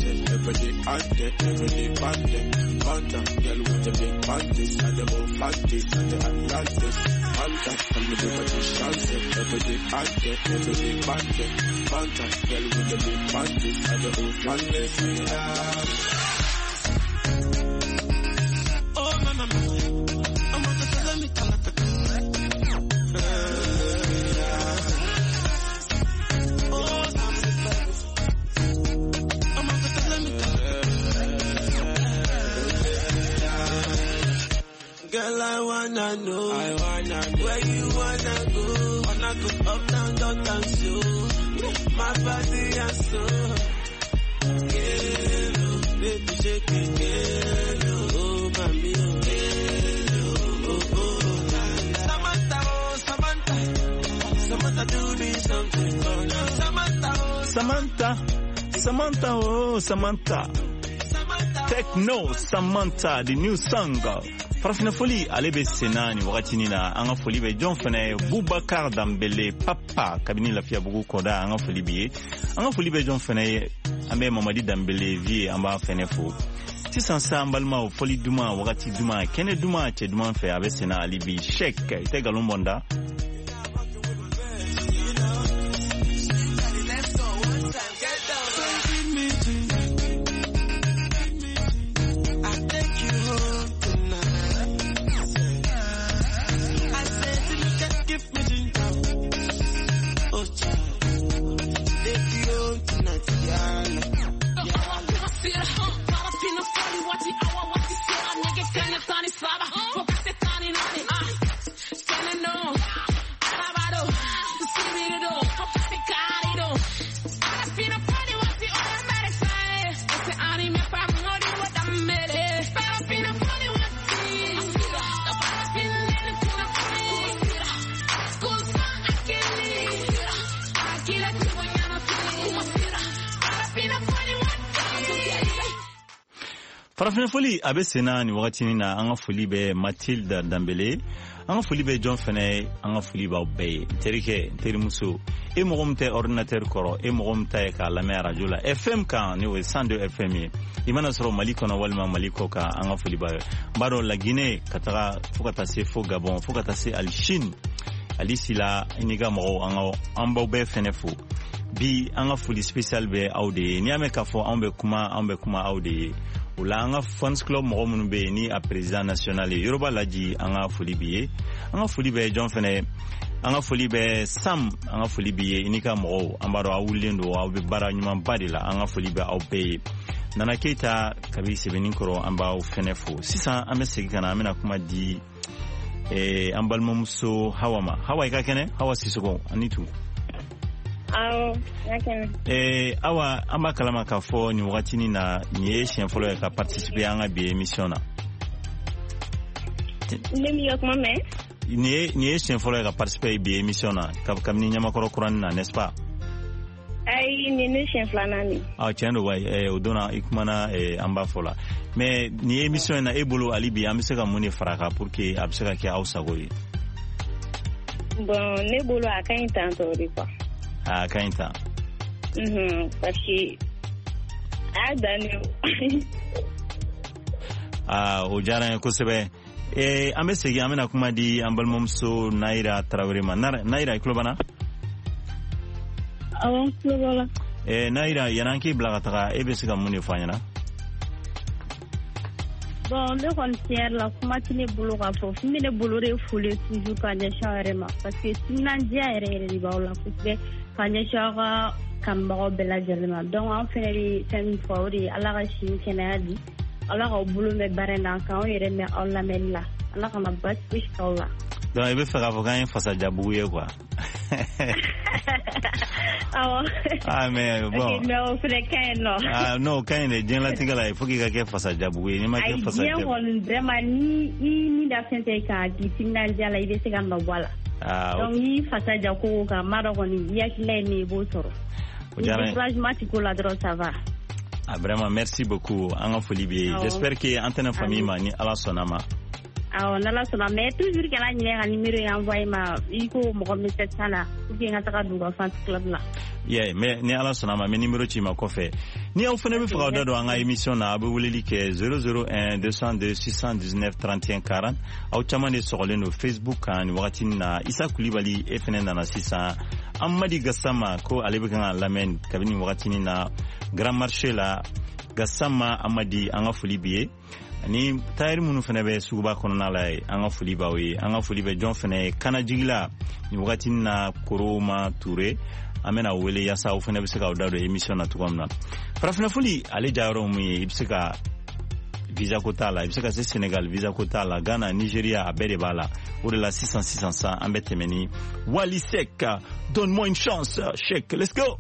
it, everyday at it, everyday at it. Fanta, girl with the big panties and the old panties and the Atlantis. Fanta, tell me the magicians it, everyday at it, everyday at it. Fanta, girl with the big panties and the old panties. Oh, mama, I'm going to tell me to let the girl, I wanna know, I wanna know where you wanna go. Wanna go up, down, down, down, so my body and soul. Hello, baby, shake it, hello, oh, mami, hello, oh, oh. Samantha, oh, Samantha, Samantha, do me something, oh, no. Samantha, oh, Samantha, Samantha, oh, Samantha. Techno, Samantha, the new song. Farafina foli ale be senani wakati nina anga foli be John fene Boubacar Dambele papa kabini lafiya bugu koda anga foli biye anga foli be John fene ambe Mamadi Dambele vie amba fene fo ti sansa ambalma foli duma wakati duma kene duma che duma fe abe sena ali bi shek ite galombonda Farafina foli abe sena ni wakati nina anga foli be Mathilde Dambele anga foli be John fene anga foli ba be terike teri muso e mogomte ordinateur koro e mogomte ka la mera jula F M ka ni we cent deux F M imana soro maliko na walma maliko ka anga foli ba baro la Guinée katara fukata se fo Gabon fukata se al Chine alisila iniga mo anga ambo be fene fu bi anga foli special be aude ni ame ka fo ambe kuma ambe kuma aude Oula anga fans club mo munu be ni a président national Yoruba laji anga foli biye anga foli be John fene anga foli be Sam anga foli biye inika mo ambaro awulendo wa be bara nyuma badila anga foli be awbe nana keita kabisi beninkoro amba fene fo sisa amesegi kana amena kuma di eh ambalmo muso hawama hawa ikakene hawa sisoko anitu Awo, yakene. Eh, awa amba kalama ka fo ni wakati ni na ni chien folo ka participer anga bi émission na. Nemi yok mame. Ni ni chien folo ka participer bi émission na. Ka kam ni nyama koro kuran na, n'est-ce pas? Ai ni ni chien flanani. Ah, tiens ouais, eh odona ikmana eh amba fola. Mais ni émission na ebolo alibi amseka moni faraka pour que abseka ki ausagoyi. Bon, ne bolo akan tantori quoi. Ah, kainta. Mhm, parce que ah Daniel. Ah, o jara ko sebe. Eh, amesegi amena kuma di ambalmomso Naira Traoré ma. Naira iklobana? Awon klobala. Eh, Naira yananki blagataka ebesika muni fanyana. Bon, le concert la kuma tine bolo ka fo. Mine bolo re foule toujours quand je charema parce que sinan dia ere ere ba la kusbe Kanye Shara Kambo Bella Jelma. Donc, en fait, c'est une fois où Allah a chine Kennedy. Allah a voulu me barrer quand il remet en la mène là. Allah a ma basse push là. Donc, il veut faire avocat face à Jabouye, quoi. Ah, mais bon. Non, c'est non. Ah, non, quand il est bien là, il faut qu'il y ait quelqu'un face à Jabouye. Il m'a dit face à Jabouye. Vraiment, ni ni d'absenter quand il signale déjà là, il est segamba voilà. Ah, donc yi fasaja ko ka maroko ni yakile ni botoro. Franchement tu la droite ça va. Ah vraiment merci beaucoup anga folibi. J'espère que antenne famille mani ala sonama. Ah on ala sonama mais toujours que la ni numéro envoyé ma iko mo ko message sana pour que ngata ka du fan club là. Yeah, mais ni ala sona ma numéro ci ma ko fe ni aw fene be fa da do nga émission na abu wulili ke zéro zéro un deux cent deux six cent dix-neuf trente et un quarante aw chamane sogole no Facebook kan wakati na Isa Kulibali e fene na sisa Amadi Gassama ko alebe kan lamen kabini wakati na Grand Marché la Gassama Amadi anga fulibiye ni tayir munu fene be suguba kono na lay anga fuliba wi anga fulibe jon fene kana jigila ni wakati na Koroma Touré amena wele yasa u fene be se ka dado émission na tukomna farafina fuli ale jaro mu ibsika visa kotala ibsika se Sénégal visa kotala Ghana Nigeria abere bala ou de la six cents six cents ambetemeni Wally Seck donne-moi une chance Sheik let's go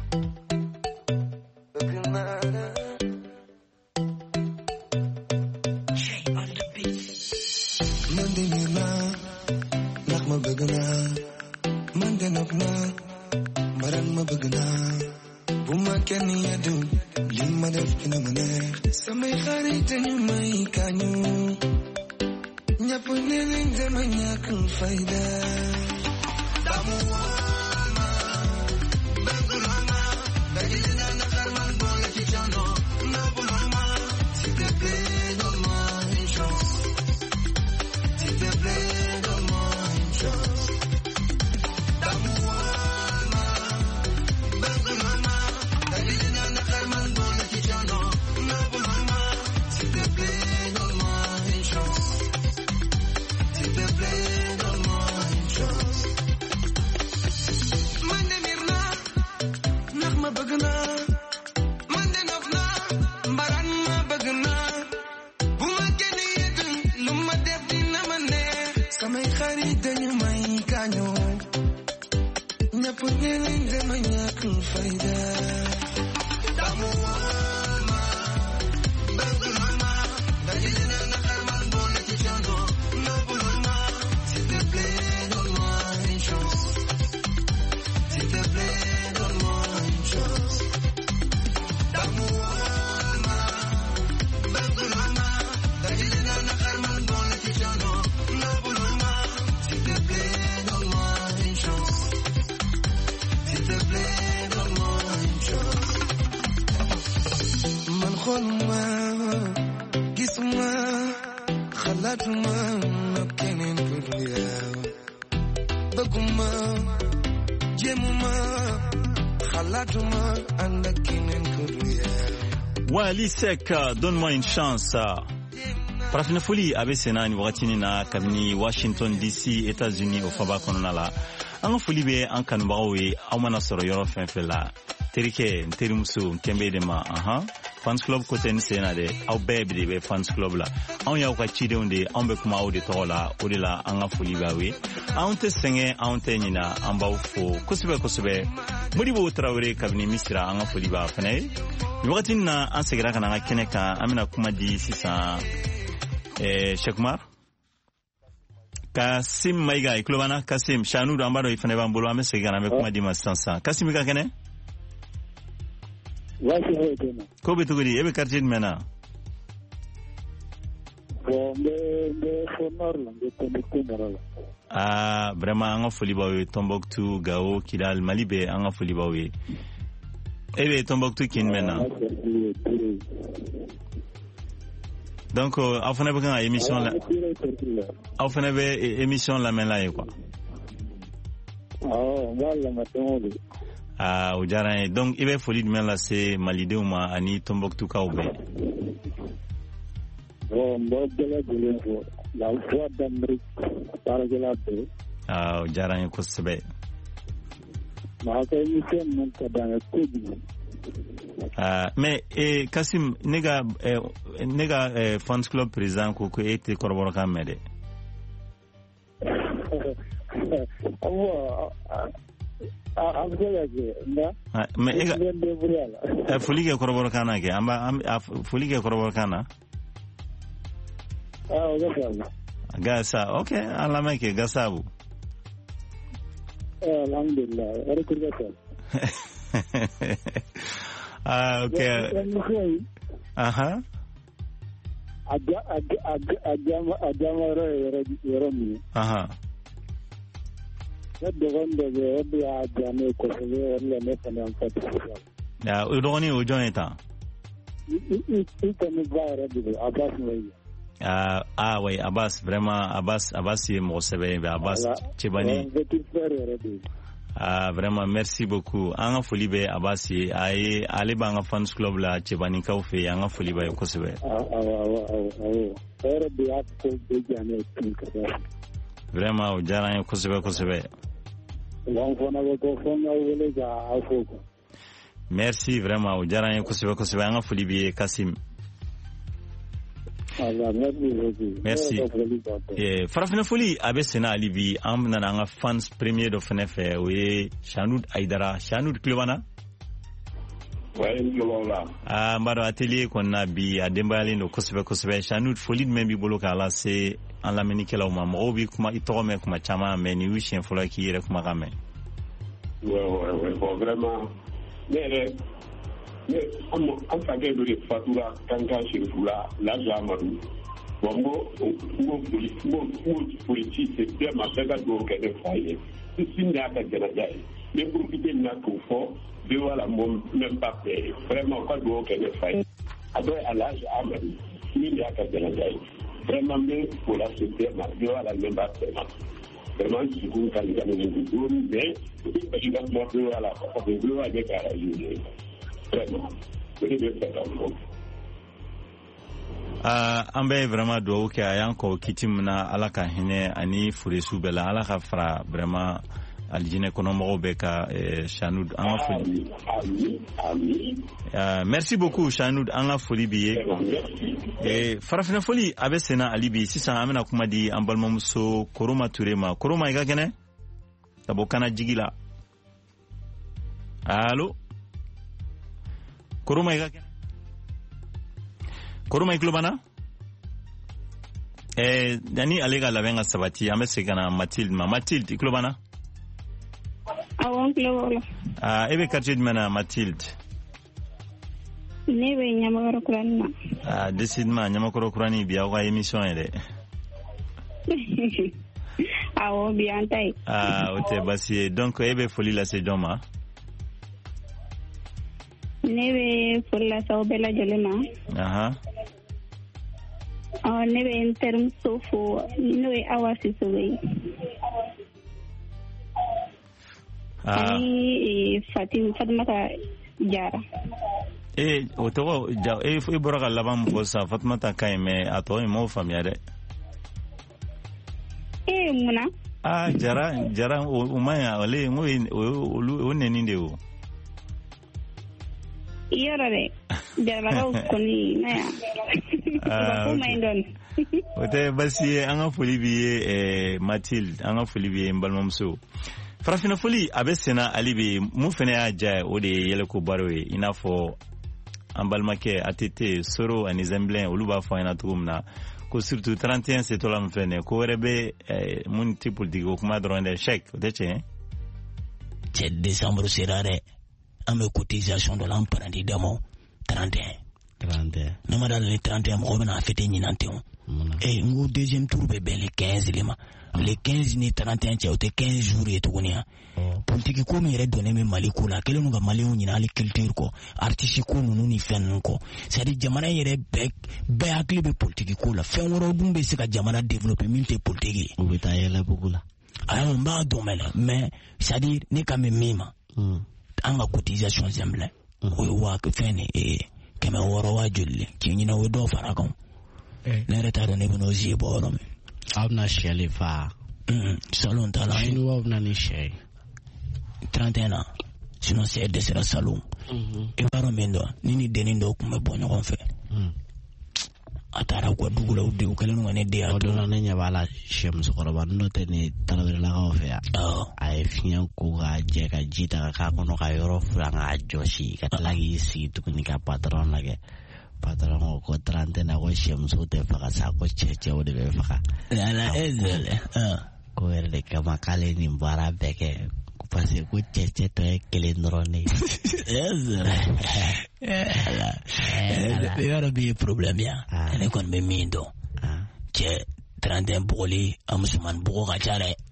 Maran ma bëgg naa bu ma kenn yeddu li ma def dina ma neex samay xarit ñu may kañu ñëpp ne nañ dama ñàkk fayda damu wama bëgg mama dañu dina naqar man boole ci coono nopp mama s'il te plaît donne-moi une chance s'il te plaît donne-moi une chance damu Wally Seck donne-moi une chance Parafina foli abe senani wakati na kabini Washington D C États-Unis ofaba konona la anga foli be an kanbawe amana soro yoro fenfela terike nterimusu kembe de ma aha fans club ko ten sena de aw bebe de be fans club la on ya ka chide onde on be kuma ode tola ode la anga foli bawe on te senge on te nyina amba fo kusube kusube modibo Traoré kabini misira anga foli ba fane wakati na an segira kana kene ka amina kuma di sisa eh Sheikh Umar Kasim Maiga iklobana Kasim Shanu do ambaro ifane bambolo ame segira na kuma di masansa Kasim ka kene Wasi hoyena ko betugudi ebe quartier mena ko mbe mbe fonor la mbe Tombouctou marala ah vraiment anga foli bawe Tombouctou Gao Kidal Malibe anga foli bawe ebe Tombouctou kin mena donc aw fana be kan émission la aw fana be émission la men la quoi ah wala matongo ah o jaran donc ibe foli men la c'est Malideuma ani Tombouctou ka obe oh mbodela gulenfo la voix d'Amérique para que la pe ah o jaran ko sebe ma ka émission mon ka dans tout Uh, mais eh, Kasim nega eh, nega eh, fans club président ko ko ete koroboro kamede awo a abgelaje nda mais ega eh, fulige koroboro kana ke amba fulige koroboro kana ah gasa gasa okay ala make gasabu alhamdulillah ara kurgasa ah okay aha aga aga aga aga aga mara yoro yoro mi aha ne dɔgɔnin dɔ bɛ yen o de y'a diya ne ye kosɛbɛ o de la ne fana y'an fɔ tugu. o dɔgɔnin o jɔn ye tan. i kɔni ba yɛrɛ de don Abbas Mbaye. Ah, ah oui, Abbas, vraiment, Abbas, Abbas est mon sebe, Abbas, Tchebani. Ah, vraiment, merci beaucoup. Anga foli be Abbas ye, aye, ale ba anga fans club la Tchebani ka ufe, anga foli ba yoko sebe. Ah, ah, ah, ah, ah, de ato bejane pinka. Vraiment, o jara yoko sebe, yoko sebe. Wangfona wako fona wele ga afoko. Merci, vraiment, o jara yoko sebe, yoko sebe, anga foli be Kasim. Merci. Eh, farafina foli abe sena alibi am nana anga fans premier do fene fe we Chanoud Aidara Chanoud Klobana. Ouais, Klobana. Ah, mbaro atelier kon na bi adembali no kosebe kosebe Chanoud foli membi bolo kala se an la menike la uma mo bi kuma itoro me kuma chama me ni wishen fola ki yere kuma game. Ouais ouais ouais, bon vraiment mais mais on on s'agit de fatura kanga shirfula la jamadu bongo ngo ngo ngo politique c'est bien ma pega do que de faille si si n'a pas de la jaille mais pour quitter na tout fort de voilà mon même pas payé vraiment pas do que de faille après à l'âge amadu il n'y a pas de la jaille vraiment mais pour la société ma de voilà même pas payé vraiment si vous quand il y a une double mais il va montrer à la parce que le avec à la journée. Uh, an bɛ vraiment duwawu kɛ a y'an kɔ kiti min na ala ka hinɛ ani furesu bɛɛ la ala ka fara vraiment alijinɛ kɔnɔmɔgɔw bɛɛ ka eh, Chanoud an ka foli uh, merci beaucoup Chanoud an ka foli b'i ye eh, farafina foli a bɛ senna ali bi sisan an bɛna kuma di an balimamuso Koroma Ture ma Koroma i ka kɛnɛ ka bɔ kana jigi la allo Koroma iga Koroma iklubana eh dani alega lavenga sabati ameseka na Mathilde ma Mathilde iklubana awon klubana ah ebe quartier de mana Mathilde nebe nyamakoro kurani ah décidement nyamakoro kurani biya wa émission ede awo biantai ah ote basi donc ebe foli la saison ma nebe fola sa obela jolema aha ah nebe in terms of noe awasi sowe ah ni Fatim Fatmata Jara eh oto ja e fu boraka labam ko sa Fatmata kayme ato e mo famia de eh muna ah Jara Jara o maya ole ngoi o neni de o Yoro de jarabao koni naya ko maindon ote basi anga foli biye eh Mathilde anga foli biye mbalmamso farafina foli abe sena alibi mu fene ya ja o de yele ko barowe inafo ambalmake atete soro ani zemblin oluba fo ina tugumna ko surtout trente et un c'est tola mfene ko rebe eh, mun tipo digo kuma dronde chèque ote che che décembre serare ame cotisation de l'empreinte demo trente et un trente et un nama dal le trente et un mo bena fete nyinante on et ngo deuxième tour be ben le quinze lema le quinze ni trente et un chauté quinze jours et togonia politique ko mi re donné me mali ko la kele nga mali on nyina le culture ko artiste ko nunu ni fen ko c'est dire jamana yere be be akli be politique ko la fen woro dum be se ka jamana développer minte politique o beta yela bugula alors mba domene mais c'est dire ne ka me mima anga cotisation zemble o wa ke fene e kema woro wa julle ki nyina wo do farakon ne retard ne bono ji boro me abna shele fa mm salon tala ni wa abna ni shay trente et un ans sinon c'est de sera salon e baro mendo nini denindo kuma bonyo konfe atara ko dugula udde ko kelen ngane de ato na nya bala shem so ko ba no te ni tarawele la ko fe ay fian ko ga je ka jita ka ko no ka yoro franga joshi ka lagi si tu ni ka patron lage patron ko trente na ko shem so te fa sa ko cheche o de fa la la ezele ko erde ka makale ni bara beke ko pase ko cheche to e kelen drone ezele il y aura des problèmes ya ne kon be mindo che trente et un boli amusman bugo ka chare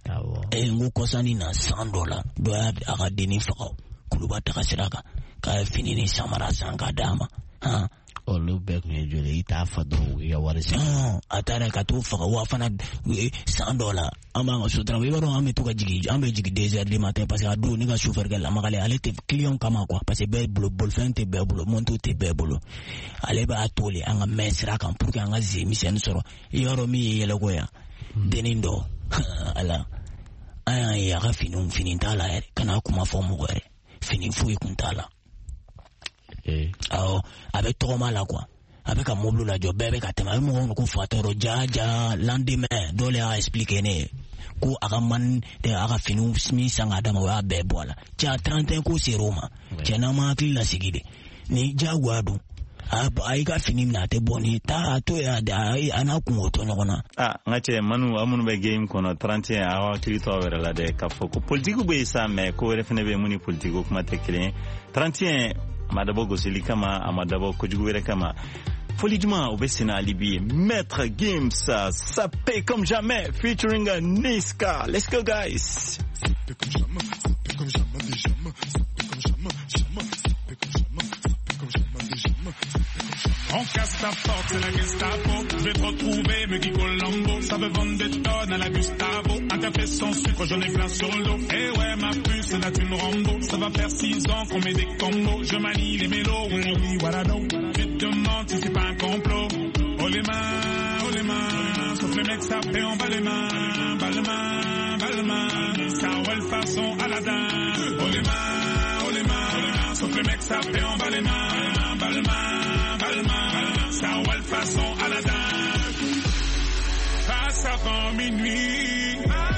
e ngu kosani na cent dollars do ya aga deni fako kuluba taka siraka ka fini ni samara sanga dama ha olu be kun jole ita fado ya warisi atara ka to fako wa fana cent dollars ama sutra we baro ame to ka jigi ambe jigi deux heures du matin parce que ado ni ka chauffeur ga la magale ale te client kama quoi parce que be bolo bol fin te be bolo monto te be bolo ale ba atoli anga mesra kan pour que anga zemi sen soro yoro mi yele ko ya denindo ala aya ya ga fini fini tala ere kana kuma fo mo gore fini fu ikuntala eh aw avec trop mal à quoi avec un mobile la job bébé ka tema mo ko fatoro ja ja lendemain dole a expliquer ne ko aga man de aga fini smi sanga dama wa be bola ja trente et un ko c'est Roma tena ma kila sigide ni jagwadu ai ka fini na te boni ta to ya da ana ku to nyona ah ngache manu amunu be game kono trente et un awa tilito wera la de ka foko politiku be sa me ko refene be muni politiku kuma te kile trente et un madabo gosili kama amadabo kojugu wera kama Foliduma au Bessina Alibi Maître Gims ça paie comme jamais featuring Niska. Let's go guys. Ça paie comme jamais, ça paie comme jamais déjà, ça paie comme jamais, jamais, ça paie comme jamais, ça paie comme jamais déjà, ça paie comme jamais. On casse ta porte, c'est la Gestapo. Je vais te retrouver, me dit Colombo. Ça veut vendre des tonnes à la Gustavo. Un café sans sucre, j'en ai plein sur le dos. Eh ouais, ma puce, là tu me Rambo. Ça va faire six ans qu'on met des combos. Je manie les mélos, oui, oui, voilà donc. Tu te demandes si c'est pas un complot. Oh les mains, oh les mains. Sauf les mecs, ça fait en bas les mains. Bas les mains, bas les mains. Ça roule façon Aladdin. Oh les mains, oh les mains. Sauf les mecs, ça fait en bas les mains. Bas les mains, bas les mains. Ça roule façon Aladdin. Passe avant minuit.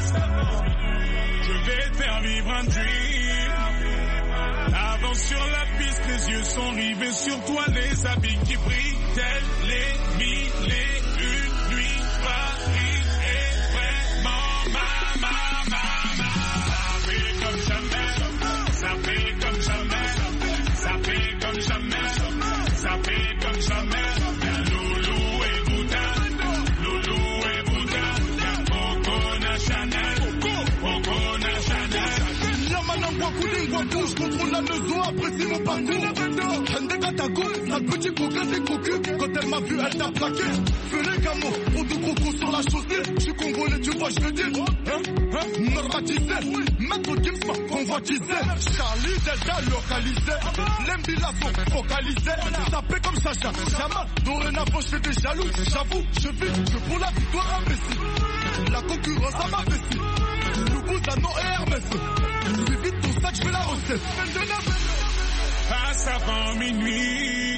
Je vais te faire vivre un dream. Avant sur la piste, les yeux sont rivés sur toi, les habits qui brillent, tels les mille et une nuits. Paris est vraiment ma, ma, ma, ma. Ça fait comme jamais, ça fait comme jamais, ça fait comme jamais, ça fait comme jamais. Loulou et Bouddha, Loulou et Bouddha, Coco Chanel, Coco Chanel. Yamana Wakouli, Wakou, je contrôle la maison, apprécie mon parcours. Hende Katago, sale petit coquin des cocus. Quand elle m'a vu, elle t'a plaqué. Fais les camos, pour de gros coups sur la chaussée. Je suis congolais, tu vois, je veux dire. Hein, hein, normatisé. Maître Gims m'a convoitisé. Charlie Delta localisé. L'Embila sont focalisés. Tapé comme Sacha, Jamal. Dorénavant, je fais des jaloux. J'avoue, je vis que pour la victoire imbécile. La concurrence à ma vessie. Loubouza, non et Hermès. Je vite ton sac, je fais la recette. Passe avant minuit.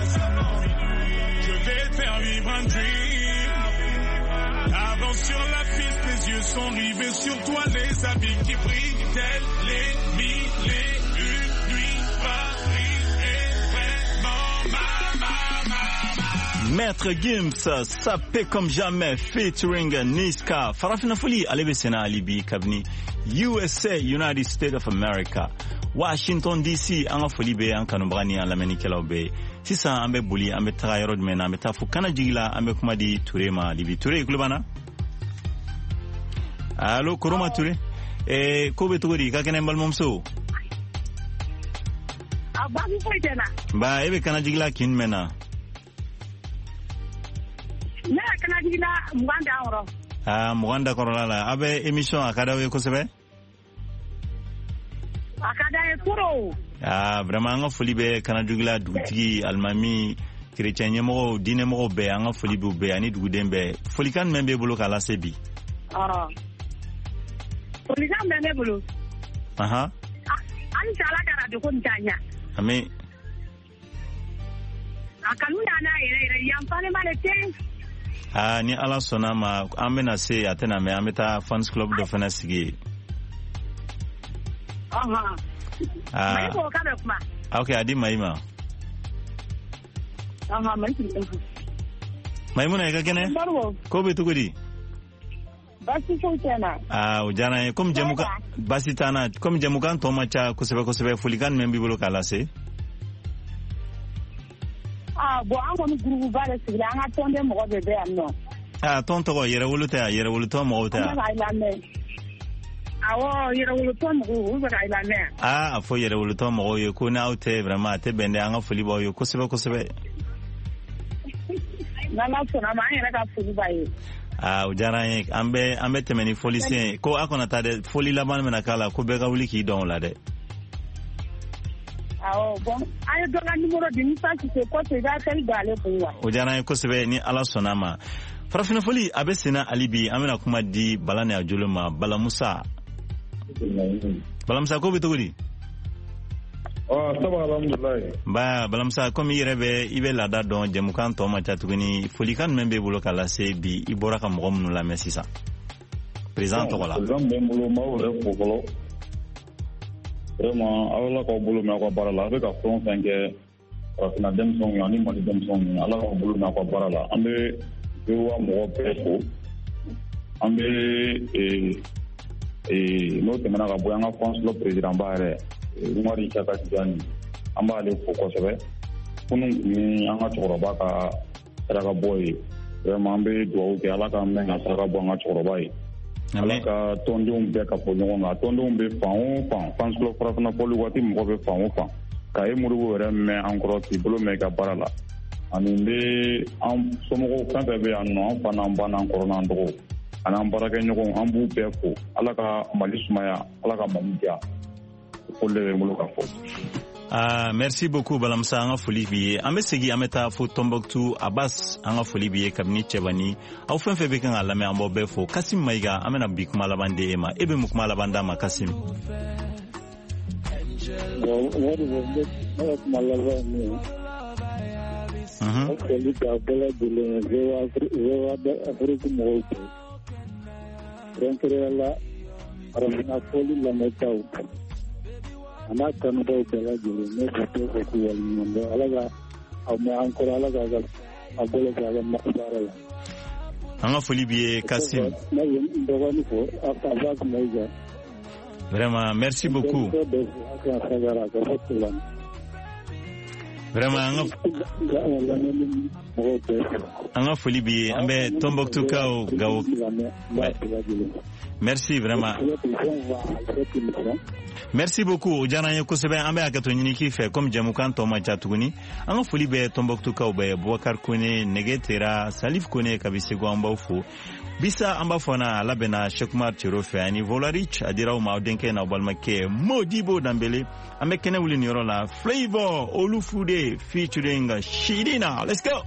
Je vais te faire vivre un dream. Avant sur la piste, les yeux sont rivés sur toi, les habits qui brillent, tels les mille et une nuits. Paris est vraiment ma, ma, ma, ma. Maître Gims, ça paie comme jamais, featuring Niska. Farafina Foli, Alebesena Alibi Kabni, U S A, United States of America. Washington D C, anga foli be an kanubrani an lameni kelaw be. Sisan an be boli, an be taga yɔrɔ jumɛn na, an be taa fo kana jigila, an be kuma di Ture ma Libi. Ture, kulubana? Allo, Koroma Ture? Eh, ko be togo di, ka kɛnɛ n balimamuso? A baasi foyi tɛ na. Ba, e be kana jigila kin mɛn na? Ne ka kana jigila mugan da kɔrɔ. Ah, mugan da kɔrɔla la. A bɛ émission a ka d'aw ye kosɛbɛ? Ah, vraiment an ka foli bɛ kana jugila dugutigi alimami chrétien ɲɛmɔgɔw diinɛ mɔgɔw bɛɛ an ka foli b'u bɛɛ ani duguden bɛɛ folikan jumɛn b'e bolo k'a lase bi? Ah, folikan bɛ ne bolo. Ahan. Hali si Ala ka radio ko nin taa ɲɛ. Ami. A kanu y'an n'a yɛrɛ yɛrɛ yanfannema de tɛ. Ah, ni Ala sɔnna ma an bɛna se a tɛna mɛn an bɛ taa fans club dɔ fana sigi. Aha. Ah. Mai ko ka bɛ kuma. Okay, a di Mai ma. Aha, Mai ti. Maimuna i ka kɛnɛ? Ko bɛ cogo di? Basi foyi tɛ na. Ah, o diyara n ye. Komi jamukan basi t'an na. Komi jamukan tɔ ma ca kosɛbɛ kosɛbɛ folikan jumɛn b'i bolo k'a lase? Ah, bon an kɔni groupe ba de sigila an ka tɔnden mɔgɔ bɛɛ bɛ yan nɔ. Ah, tɔn tɔgɔ yɛrɛwolo tɛ a yɛrɛwolotɔn mɔgɔw tɛ a? An bɛ k'a lamɛn. awo yɛrɛ wolo tɔ mɔgɔw u bɛ ka lamɛn. Ah, a fɔ yɛrɛ wolo tɔ mɔgɔw ye ko n'aw tɛ vraiment a tɛ bɛn dɛ an ka foli b'aw ye kosɛbɛ kosɛbɛ. N'ala sɔnna ma an yɛrɛ ka foli b'a ye. Ah, o diyara an ye an bɛ an bɛ tɛmɛ ni foli sen ko a kana taa dɛ foli laban bɛna k'a la ko bɛɛ ka wuli k'i dɔn o la dɛ. Awɔ bon an ye dɔ ka numéro di Musa Sise kɔfɛ i b'a appel don ale kun wa. O diyara an ye kosɛbɛ ni Ala sɔnna ma. Farafina foli a bɛ senna hali bi an bɛna kuma di Bala ni a jolo ma Bala Musa. Bala Musa ko bɛ cogo di? Ah, ça va alhamdulillah. Ba Bala Musa comme i yɛrɛ bɛ i bɛ laada dɔn jɛmukan tɔ man ca tuguni folikan jumɛn b'e bolo k'a lase bi i bɔra ka mɔgɔ minnu lamɛn sisan. Président tɔgɔ la. Président bɛ n bolo n b'aw yɛrɛ fo fɔlɔ. Vraiment aw la k'aw bolo mɛn aw ka baara la a bɛ ka fɛn o fɛn kɛ farafinna denmisɛnw ye ani Mali denmisɛnw ye Ala k'aw bolo mɛn aw ka baara la an bɛ V O A mɔgɔ bɛɛ fo an bɛ n'o tɛmɛna ka bɔ an ka consulat président ba yɛrɛ Umari Isaka Tijani an b'ale fo kosɛbɛ kunun tun ni an ka cɛkɔrɔba ka saraka bɔ ye vraiment an bɛ dugawu kɛ Ala ka mɛn ka saraka bɔ an ka cɛkɔrɔba ye Ala ka tɔndenw bɛɛ ka fɔ ɲɔgɔn kan tɔndenw bɛ fan o fan consulat farafina fɔli waati mɔgɔ bɛ fan o fan ka ye Modibo yɛrɛ mɛn an kɔrɔ k'i bolo mɛn i ka baara la ani n bɛ an somɔgɔw fɛn fɛn bɛ yan nɔ an fa n'an ba n'an kɔrɔ n'an dɔgɔw ani an baarakɛɲɔgɔnw an b'u bɛɛ fo Ala ka Mali sumaya Ala ka Mali diya foli de bɛ n bolo ka fɔ. Ah, merci beaucoup Balamusa an ka foli b'i ye an bɛ segin an bɛ taa fo Tombouctou Abbas an ka foli b'i ye kabini Cɛbani aw fɛn fɛn bɛ kan ka lamɛn an b'aw bɛɛ fo Kasim Mayiga an bɛna bi kuma laban di e ma e bɛ mun kuma laban d'a ma Kasim. Bon, o de bɛ ne ka kuma laban min ye. An foli k'a bɛɛ lajɛlen V O A Afrique mɔgɔw fɛ kɛrɛnkɛrɛnnenya la farafinna foli lamɛntaw a n'a kanubaw bɛɛ lajɛlen ne bɛ to fɔ k'u waleɲuman dɔn Ala ka aw mɛn an kɔrɔ Ala k'a ka a bolo kɛ a ka baara la. An ka foli b'i ye Kasim. Ne ye n dɔgɔnin fo Abbas Mayiga. Vraiment merci beaucoup. Vraiment an ka foli b'i ye an bɛ Tombouctou kaw gawo. Merci vraiment. Merci beaucoup o diyara an ye kosɛbɛ an bɛ hakɛto ɲini k'i fɛ comme jɛmukan tɔ man ca tuguni an ka foli bɛ Tombouctou kaw bɛɛ Boubacar Kone Nege Tera Salif Kone kabi Segu an b'aw fo bisa an b'a fɔ na a labɛnna Cheikh Umar Tero fɛ ani Volarich a dira aw ma aw denkɛ n'aw balimakɛ Modibo Dambele an bɛ kɛnɛ wuli nin yɔrɔ la Flavor Olufude featuring Shirina. Let's go.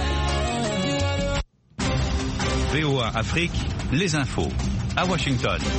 V O A Afrique, les infos à Washington.